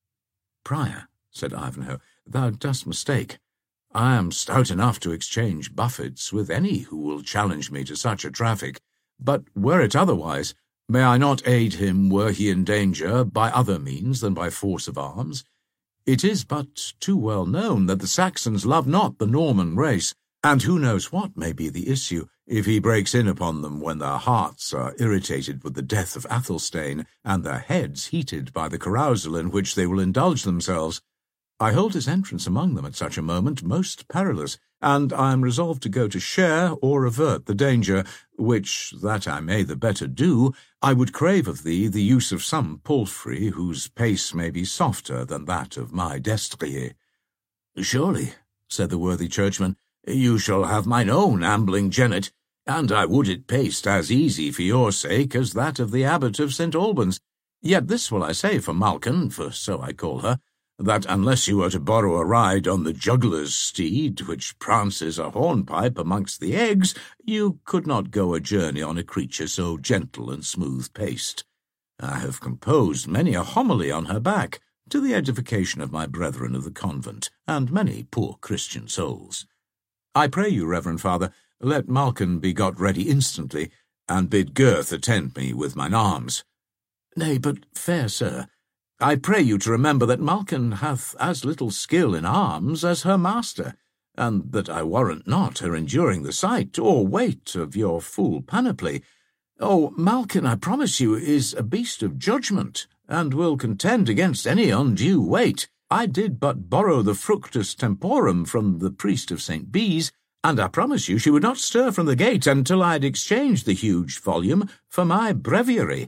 "Prior," said Ivanhoe, "thou dost mistake. I am stout enough to exchange buffets with any who will challenge me to such a traffic. But were it otherwise, may I not aid him were he in danger by other means than by force of arms? It is but too well known that the Saxons love not the Norman race, and who knows what may be the issue if he breaks in upon them when their hearts are irritated with the death of Athelstane, and their heads heated by the carousal in which they will indulge themselves. I hold his entrance among them at such a moment most perilous, and I am resolved to go to share or avert the danger, which, that I may the better do, I would crave of thee the use of some palfrey whose pace may be softer than that of my destrier." "Surely," said the worthy churchman, "you shall have mine own ambling jennet, and I would it paced as easy for your sake as that of the abbot of St. Albans. Yet this will I say for Malkin, for so I call her, that unless you were to borrow a ride on the juggler's steed, which prances a hornpipe amongst the eggs, you could not go a journey on a creature so gentle and smooth-paced. I have composed many a homily on her back, to the edification of my brethren of the convent, and many poor Christian souls. I pray you, reverend father, let Malkin be got ready instantly, and bid Gurth attend me with mine arms. Nay, but, fair sir, I pray you to remember that Malkin hath as little skill in arms as her master, and that I warrant not her enduring the sight or weight of your full panoply. Oh, Malkin, I promise you, is a beast of judgment, and will contend against any undue weight. I did but borrow the fructus temporum from the priest of St. Bees, and I promise you she would not stir from the gate until I had exchanged the huge volume for my breviary."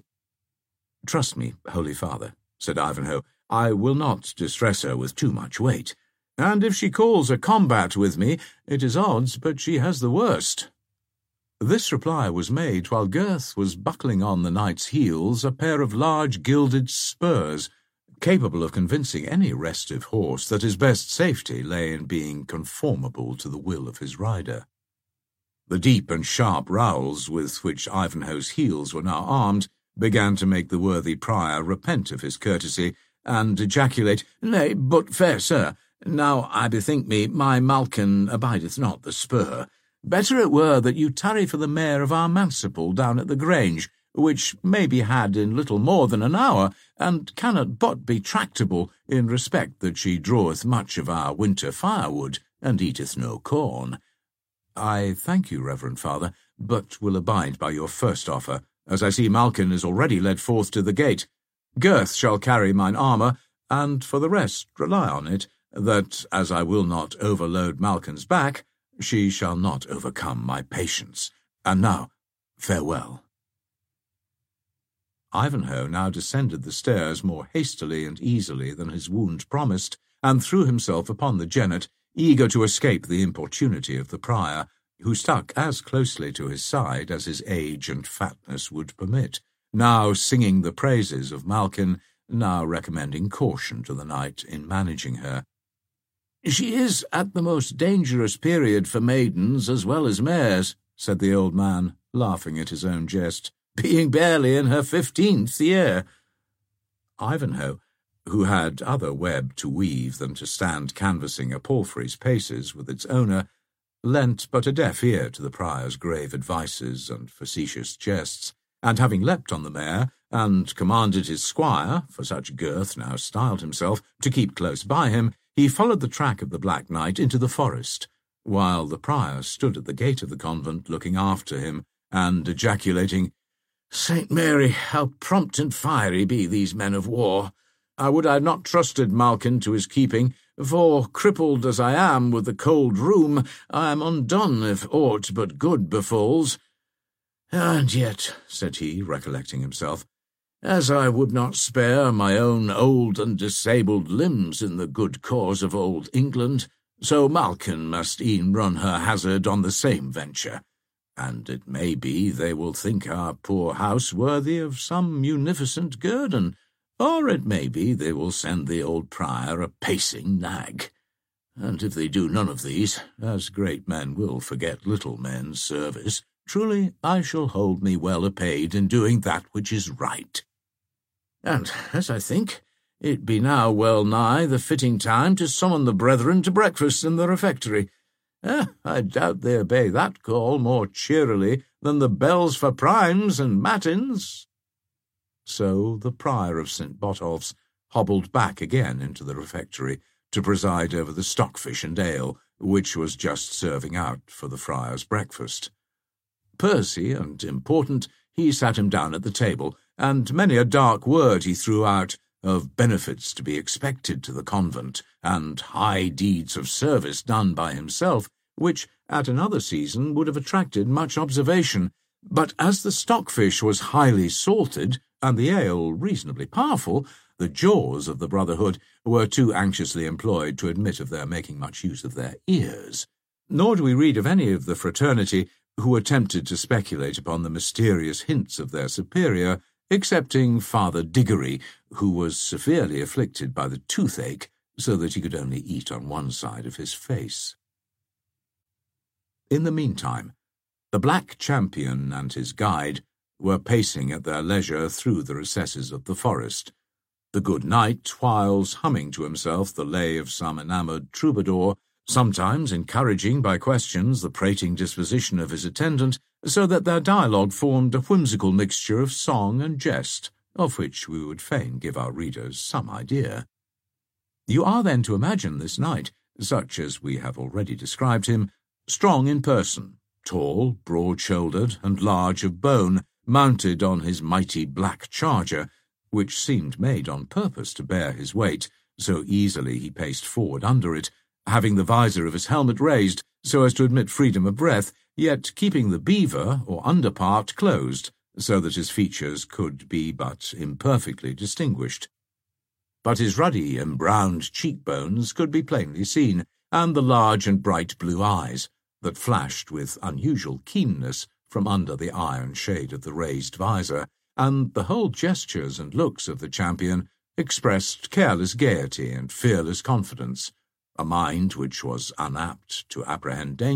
"Trust me, holy father," said Ivanhoe, "I will not distress her with too much weight, and if she calls a combat with me, it is odds but she has the worst." This reply was made while Gurth was buckling on the knight's heels a pair of large gilded spurs, capable of convincing any restive horse that his best safety lay in being conformable to the will of his rider. The deep and sharp rowels with which Ivanhoe's heels were now armed began to make the worthy prior repent of his courtesy, and ejaculate, "Nay, but fair sir, now I bethink me, my Malkin abideth not the spur. Better it were that you tarry for the mare of our Manciple down at the Grange, which may be had in little more than an hour, and cannot but be tractable in respect that she draweth much of our winter firewood, and eateth no corn." "I thank you, Reverend Father, but will abide by your first offer, as I see Malkin is already led forth to the gate. Gurth shall carry mine armour, and for the rest rely on it, that, as I will not overload Malkin's back, she shall not overcome my patience. And now, farewell." Ivanhoe now descended the stairs more hastily and easily than his wound promised, and threw himself upon the jennet, eager to escape the importunity of the prior, who stuck as closely to his side as his age and fatness would permit, now singing the praises of Malkin, now recommending caution to the knight in managing her. "She is at the most dangerous period for maidens as well as mares," said the old man, laughing at his own jest, "being barely in her 15th year." Ivanhoe, who had other web to weave than to stand canvassing a palfrey's paces with its owner, lent but a deaf ear to the prior's grave advices and facetious jests, and having leapt on the mare, and commanded his squire, for such Gurth now styled himself, to keep close by him, he followed the track of the Black Knight into the forest, while the prior stood at the gate of the convent looking after him, and ejaculating, "Saint Mary, how prompt and fiery be these men of war! I would I had not trusted Malkin to his keeping, for, crippled as I am with the cold rheum, I am undone if aught but good befalls. And yet," said he, recollecting himself, "as I would not spare my own old and disabled limbs in the good cause of old England, so Malkin must e'en run her hazard on the same venture. And it may be they will think our poor house worthy of some munificent guerdon, or it may be they will send the old prior a pacing nag. And if they do none of these, as great men will forget little men's service, truly I shall hold me well apaid in doing that which is right. And, as I think, it be now well nigh the fitting time to summon the brethren to breakfast in the refectory. I doubt they obey that call more cheerily than the bells for primes and matins." So the prior of St. Botolph's hobbled back again into the refectory to preside over the stockfish and ale, which was just serving out for the friar's breakfast. Pursy and important, he sat him down at the table, and many a dark word he threw out of benefits to be expected to the convent, and high deeds of service done by himself, which at another season would have attracted much observation. But as the stockfish was highly salted, and the ale reasonably powerful, the jaws of the brotherhood were too anxiously employed to admit of their making much use of their ears. Nor do we read of any of the fraternity who attempted to speculate upon the mysterious hints of their superior, excepting Father Diggory, who was severely afflicted by the toothache, so that he could only eat on one side of his face. In the meantime, the Black Champion and his guide were pacing at their leisure through the recesses of the forest, the good knight whiles humming to himself the lay of some enamoured troubadour, sometimes encouraging by questions the prating disposition of his attendant, so that their dialogue formed a whimsical mixture of song and jest, of which we would fain give our readers some idea. You are then to imagine this knight, such as we have already described him, strong in person, tall, broad-shouldered, and large of bone, mounted on his mighty black charger, which seemed made on purpose to bear his weight, so easily he paced forward under it, having the visor of his helmet raised so as to admit freedom of breath, yet keeping the beaver, or under part, closed, so that his features could be but imperfectly distinguished. But his ruddy embrowned cheekbones could be plainly seen, and the large and bright blue eyes, that flashed with unusual keenness from under the iron shade of the raised visor, and the whole gestures and looks of the champion expressed careless gaiety and fearless confidence, a mind which was unapt to apprehend danger,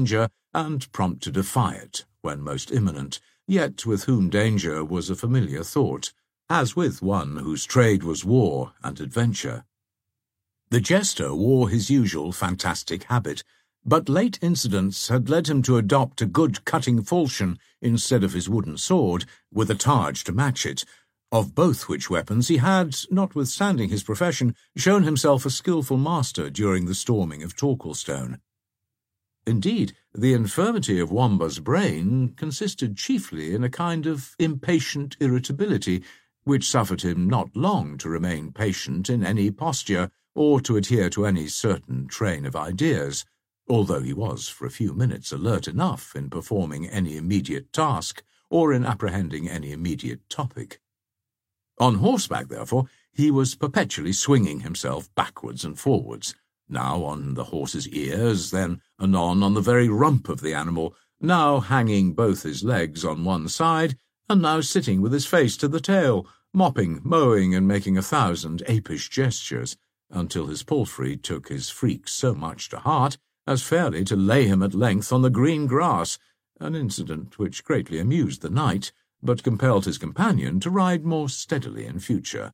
and prompt to defy it when most imminent, yet with whom danger was a familiar thought, as with one whose trade was war and adventure. The jester wore his usual fantastic habit, but late incidents had led him to adopt a good cutting falchion instead of his wooden sword, with a targe to match it, of both which weapons he had, notwithstanding his profession, shown himself a skilful master during the storming of Torquilstone. Indeed, the infirmity of Wamba's brain consisted chiefly in a kind of impatient irritability, which suffered him not long to remain patient in any posture, or to adhere to any certain train of ideas, although he was for a few minutes alert enough in performing any immediate task, or in apprehending any immediate topic. On horseback, therefore, he was perpetually swinging himself backwards and forwards, now on the horse's ears, then anon on the very rump of the animal, now hanging both his legs on one side, and now sitting with his face to the tail, mopping, mowing, and making 1,000 apish gestures, until his palfrey took his freaks so much to heart as fairly to lay him at length on the green grass, an incident which greatly amused the knight, but compelled his companion to ride more steadily in future.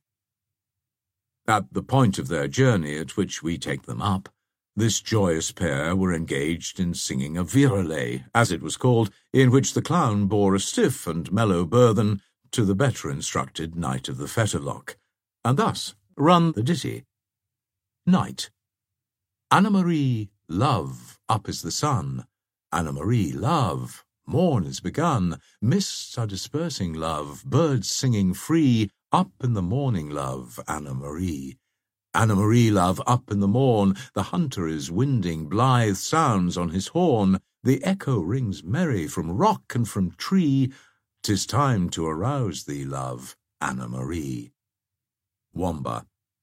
At the point of their journey at which we take them up, this joyous pair were engaged in singing a virelay, as it was called, in which the clown bore a stiff and mellow burthen to the better instructed Knight of the Fetterlock, and thus run the ditty. Night. Anna Marie, love, up is the sun. Anna Marie, love, morn is begun. Mists are dispersing, love, birds singing free. Up in the morning, love, Anna Marie. Anna Marie, love, up in the morn. The hunter is winding blithe sounds on his horn. The echo rings merry from rock and from tree. 'Tis time to arouse thee, love, Anna Marie. Wamba.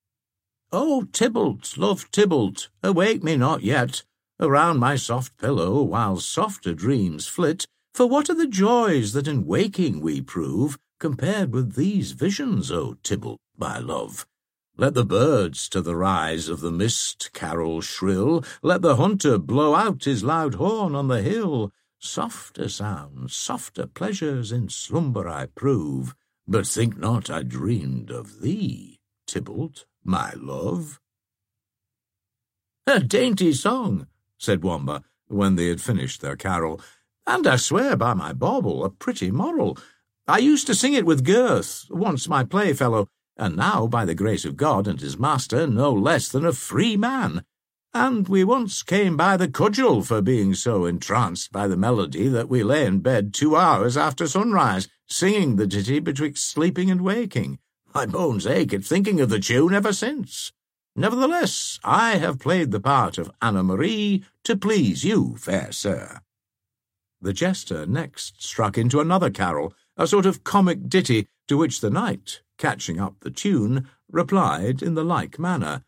O Tybalt, love Tybalt, awake me not yet, around my soft pillow, while softer dreams flit. For what are the joys that in waking we prove, compared with these visions, O Tybalt, my love? Let the birds to the rise of the mist carol shrill, let the hunter blow out his loud horn on the hill. Softer sounds, softer pleasures in slumber I prove, but think not I dreamed of thee, Tybalt, my love. A dainty song, said Wamba, when they had finished their carol, and I swear by my bauble, a pretty moral. I used to sing it with Gurth, once my playfellow, and now, by the grace of God and his master, no less than a free man. And we once came by the cudgel for being so entranced by the melody that we lay in bed 2 hours after sunrise, singing the ditty betwixt sleeping and waking. My bones ache at thinking of the tune ever since. Nevertheless, I have played the part of Anna Marie to please you, fair sir. The jester next struck into another carol, a sort of comic ditty, to which the knight, catching up the tune, replied in the like manner.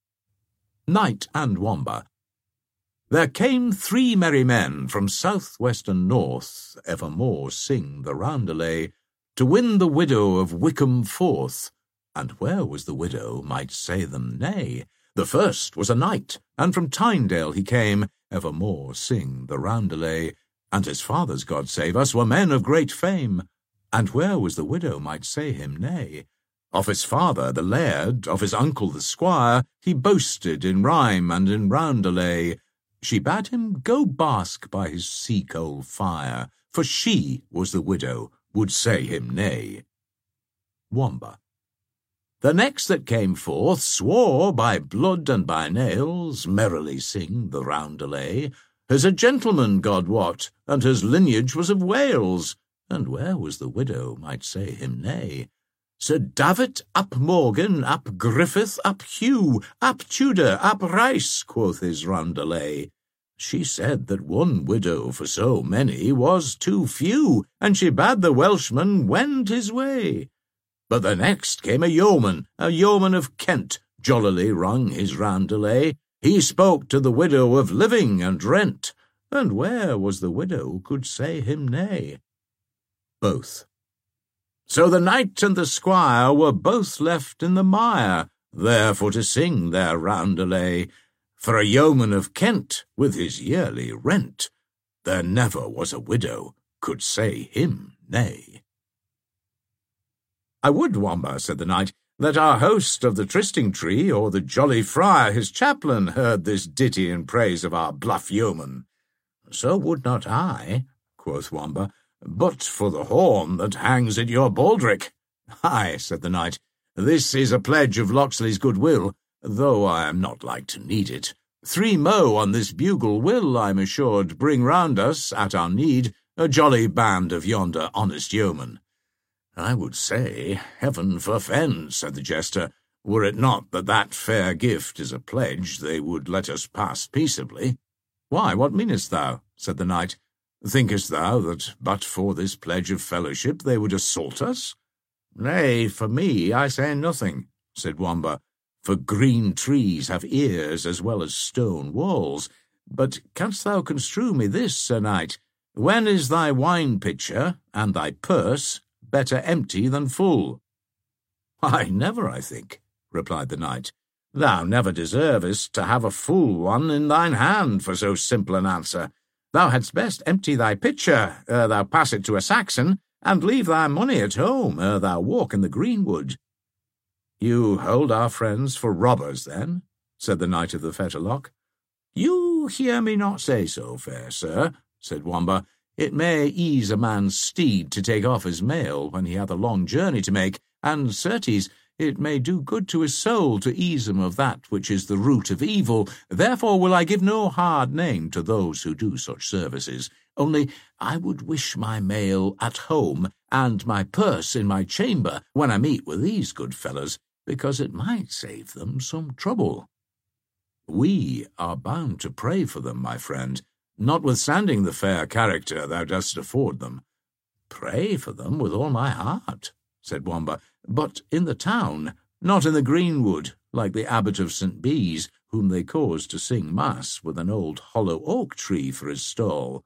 Knight and Wamba. There came 3 merry men from south, west, and north, evermore sing the roundelay, to win the widow of Wickham Forth, and where was the widow might say them nay. The first was a knight, and from Tynedale he came, evermore sing the roundelay, and his fathers, God save us, were men of great fame, and where was the widow might say him nay. Of his father, the laird, of his uncle, the squire, he boasted in rhyme and in roundelay. She bade him go bask by his sea-coal fire, for she was the widow would say him nay. Wamba. The next that came forth swore by blood and by nails, merrily sing the roundelay. As a gentleman, God wot, and his lineage was of Wales, and where was the widow might say him nay. Sir Davitt ap Morgan, ap Griffith, ap Hugh, ap Tudor, ap Rice, quoth his roundelay. She said that one widow for so many was too few, and she bade the Welshman wend his way. But the next came a yeoman of Kent, jollily rung his roundelay. He spoke to the widow of living and rent, and where was the widow could say him nay. Both. So the knight and the squire were both left in the mire, there for to sing their roundelay. For a yeoman of Kent, with his yearly rent, there never was a widow could say him nay. I would, Wamba, said the knight, that our host of the trysting tree, or the jolly friar his chaplain, heard this ditty in praise of our bluff yeoman. So would not I, quoth Wamba, but for the horn that hangs at your baldric. Ay, said the knight, this is a pledge of Locksley's goodwill, though I am not like to need it. 3 mo on this bugle will, I'm assured, bring round us, at our need, a jolly band of yonder honest yeomen. I would say, heaven forfend, said the jester, were it not that that fair gift is a pledge they would let us pass peaceably. Why, what meanest thou? Said the knight. Thinkest thou that but for this pledge of fellowship they would assault us? Nay, for me I say nothing, said Wamba, for green trees have ears as well as stone walls. But canst thou construe me this, Sir Knight? When is thy wine-pitcher and thy purse better empty than full? Why, never, I think, replied the knight. Thou never deservest to have a full one in thine hand for so simple an answer. Thou hadst best empty thy pitcher ere thou pass it to a Saxon, and leave thy money at home ere thou walk in the greenwood. You hold our friends for robbers, then? Said the Knight of the Fetterlock. You hear me not say so, fair sir, said Wamba. It may ease a man's steed to take off his mail when he hath a long journey to make, and, certes, it may do good to his soul to ease him of that which is the root of evil. Therefore will I give no hard name to those who do such services. Only I would wish my mail at home, and my purse in my chamber, when I meet with these good fellows, because it might save them some trouble. We are bound to pray for them, my friend, notwithstanding the fair character thou dost afford them. Pray for them with all my heart, said Wamba, but in the town, not in the greenwood, like the abbot of St. Bees, whom they caused to sing mass with an old hollow oak tree for his stall.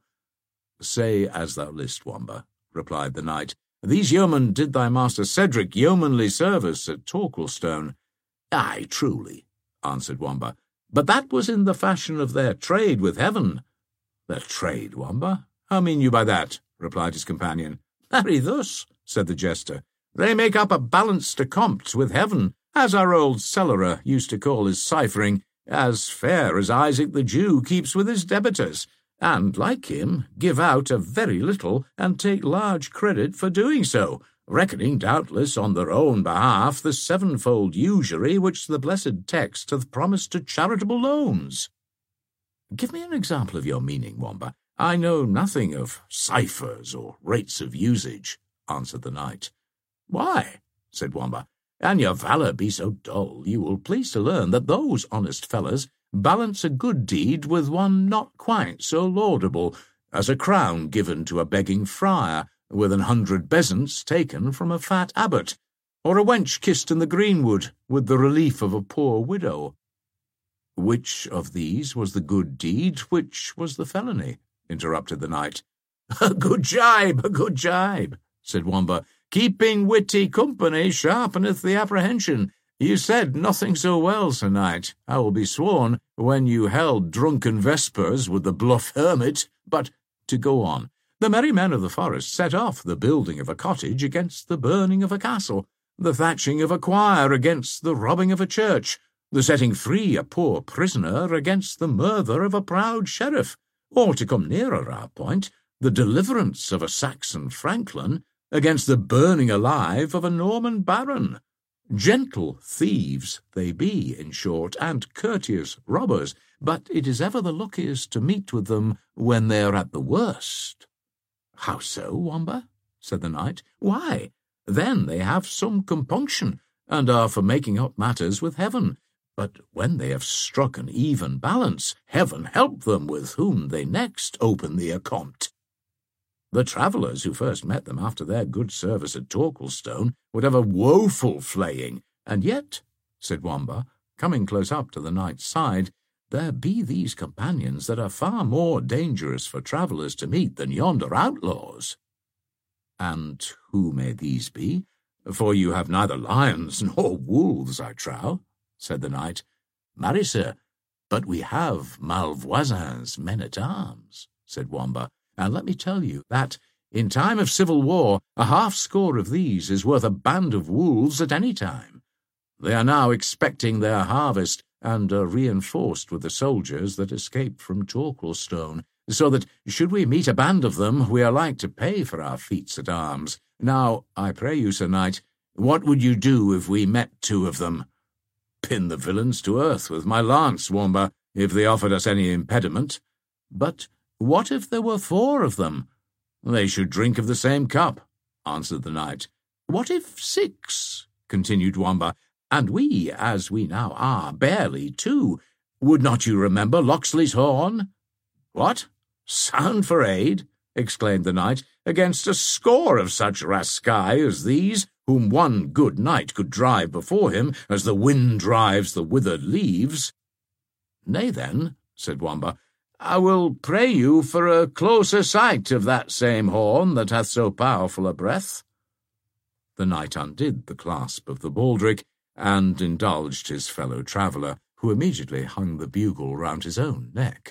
Say as thou list, Wamba, replied the knight. These yeomen did thy master Cedric yeomanly service at Torquilstone. Ay, truly, answered Wamba, but that was in the fashion of their trade with heaven. Their trade, Wamba? How mean you by that? Replied his companion. Marry, thus, said the jester. They make up a balance de compte with heaven, as our old cellarer used to call his ciphering, as fair as Isaac the Jew keeps with his debitors, and, like him, give out a very little and take large credit for doing so, reckoning doubtless on their own behalf the 7-fold usury which the blessed text hath promised to charitable loans. Give me an example of your meaning, Wamba. I know nothing of ciphers or rates of usage, answered the knight. Why, said Wamba, an your valour be so dull, you will please to learn that those honest fellows balance a good deed with one not quite so laudable, as a crown given to a begging friar, with 100 bezants taken from a fat abbot, or a wench kissed in the greenwood, with the relief of a poor widow. Which of these was the good deed, which was the felony? Interrupted the knight. A good jibe, said Wamba. Keeping witty company sharpeneth the apprehension. You said nothing so well, Sir Knight, I will be sworn, when you held drunken vespers with the bluff hermit. But, to go on, the merry men of the forest set off the building of a cottage against the burning of a castle, the thatching of a choir against the robbing of a church, the setting free a poor prisoner against the murder of a proud sheriff, or, to come nearer our point, the deliverance of a Saxon franklin against the burning alive of a Norman baron. Gentle thieves they be, in short, and courteous robbers, but it is ever the luckiest to meet with them when they are at the worst. How so, Wamba? Said the knight. Why, then they have some compunction, and are for making up matters with heaven. But when they have struck an even balance, heaven help them with whom they next open the accompt. The travellers who first met them after their good service at Torquilstone would have a woeful flaying, and yet, said Wamba, coming close up to the knight's side, there be these companions that are far more dangerous for travellers to meet than yonder outlaws. And who may these be? For you have neither lions nor wolves, I trow, said the knight. Marry, sir, but we have Malvoisin's men-at-arms, said Wamba, "and let me tell you that, in time of civil war, a half-score of these is worth a band of wolves at any time. They are now expecting their harvest, and are reinforced with the soldiers that escaped from Torquilstone, so that, should we meet a band of them, we are like to pay for our feats at arms. Now, I pray you, Sir Knight, what would you do if we met two of them?" "Pin the villains to earth with my lance, Wamba, if they offered us any impediment." "But what if there were four of them?" "They should drink of the same cup," answered the knight. "What if 6?" continued Wamba, "and we, as we now are, barely 2? Would not you remember Locksley's horn?" "What? Sound for aid," exclaimed the knight, "against a score of such rascai as these, whom one good knight could drive before him, as the wind drives the withered leaves." "Nay, then," said Wamba, "I will pray you for a closer sight of that same horn that hath so powerful a breath." The knight undid the clasp of the baldric, and indulged his fellow traveller, who immediately hung the bugle round his own neck.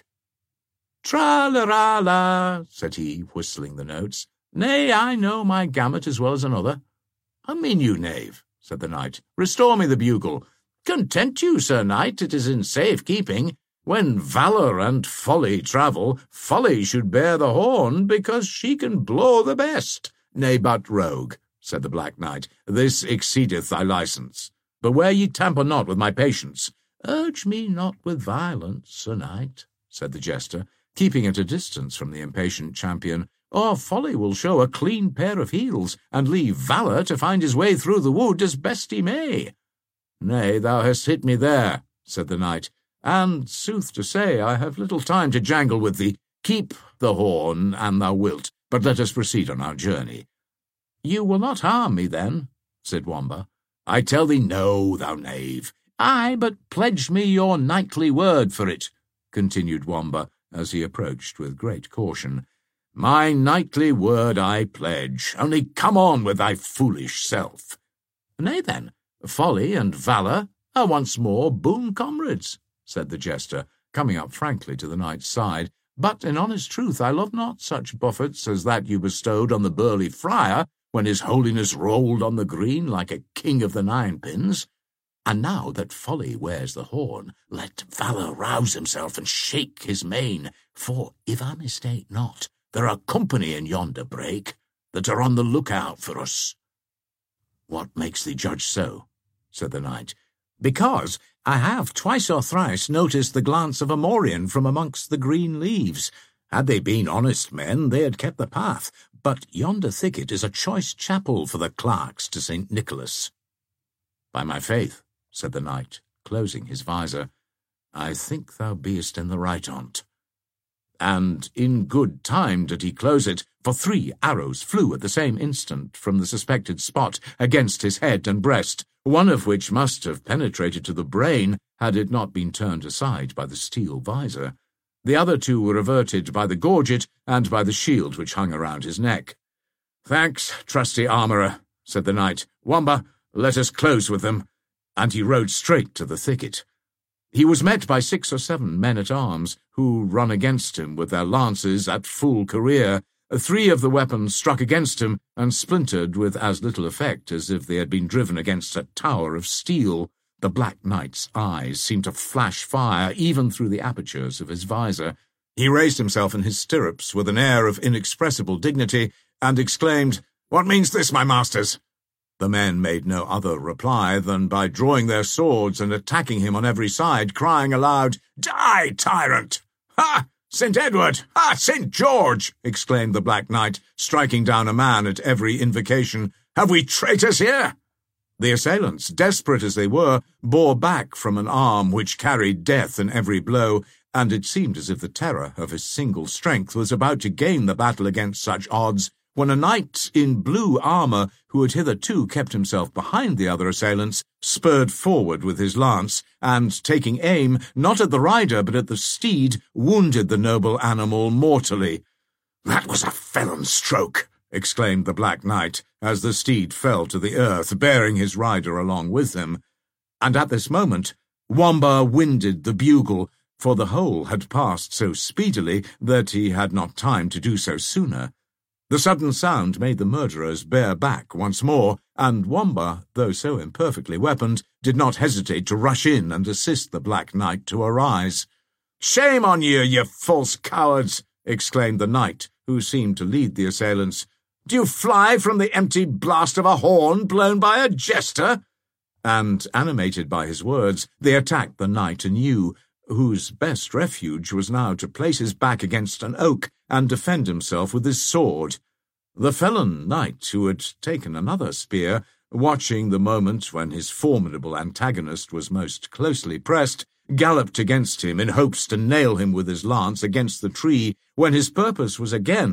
"Tra-la-ra-la," said he, whistling the notes. "Nay, I know my gamut as well as another." "I mean you, knave," said the knight. "Restore me the bugle." "Content you, Sir Knight, it is in safe keeping. When valour and folly travel, folly should bear the horn, because she can blow the best." "Nay, but, rogue," said the Black Knight, "this exceedeth thy licence. Beware ye tamper not with my patience." "Urge me not with violence, Sir Knight," said the jester, keeping at a distance from the impatient champion, "or folly will show a clean pair of heels, and leave valour to find his way through the wood as best he may." "Nay, thou hast hit me there," said the knight, "and, sooth to say, I have little time to jangle with thee. Keep the horn, an thou wilt, but let us proceed on our journey." "You will not harm me, then?" said Wamba. "I tell thee no, thou knave." "Ay, but pledge me your knightly word for it," continued Wamba, as he approached with great caution. "My knightly word I pledge, only come on with thy foolish self." "Nay, then, folly and valour are once more boon comrades," said the jester, coming up frankly to the knight's side. "But in honest truth I love not such buffets as that you bestowed on the burly friar, when his holiness rolled on the green like a king of the ninepins. And now that folly wears the horn, let valour rouse himself and shake his mane, for, if I mistake not, there are company in yonder brake that are on the lookout for us." "What makes thee judge so?" said the knight. "Because I have twice or thrice noticed the glance of a morion from amongst the green leaves. Had they been honest men, they had kept the path, but yonder thicket is a choice chapel for the clerks to St. Nicholas." "By my faith," said the knight, closing his visor, "I think thou beest in the right on't." And in good time did he close it, for 3 arrows flew at the same instant from the suspected spot against his head and breast, one of which must have penetrated to the brain had it not been turned aside by the steel visor. The other 2 were averted by the gorget and by the shield which hung around his neck. "Thanks, trusty armourer," said the knight. "Wamba, let us close with them." And he rode straight to the thicket. He was met by 6 or 7 men-at-arms, who run against him with their lances at full career. 3 of the weapons struck against him, and splintered with as little effect as if they had been driven against a tower of steel. The Black Knight's eyes seemed to flash fire even through the apertures of his visor. He raised himself in his stirrups with an air of inexpressible dignity, and exclaimed, "What means this, my masters?" The men made no other reply than by drawing their swords and attacking him on every side, crying aloud, "Die, tyrant!" "Ha! St. Edward! Ha! St. George!" exclaimed the Black Knight, striking down a man at every invocation. "Have we traitors here?" The assailants, desperate as they were, bore back from an arm which carried death in every blow, and it seemed as if the terror of his single strength was about to gain the battle against such odds, when a knight in blue armour, who had hitherto kept himself behind the other assailants, spurred forward with his lance, and, taking aim, not at the rider but at the steed, wounded the noble animal mortally. "That was a felon's stroke," exclaimed the Black Knight, as the steed fell to the earth, bearing his rider along with him. And at this moment Wamba winded the bugle, for the whole had passed so speedily that he had not time to do so sooner. The sudden sound made the murderers bear back once more, and Wamba, though so imperfectly weaponed, did not hesitate to rush in and assist the Black Knight to arise. "Shame on you, you false cowards!" exclaimed the knight, who seemed to lead the assailants. "Do you fly from the empty blast of a horn blown by a jester?" And, animated by his words, they attacked the knight anew, whose best refuge was now to place his back against an oak and defend himself with his sword. The felon knight, who had taken another spear, watching the moment when his formidable antagonist was most closely pressed, galloped against him in hopes to nail him with his lance against the tree, when his purpose was again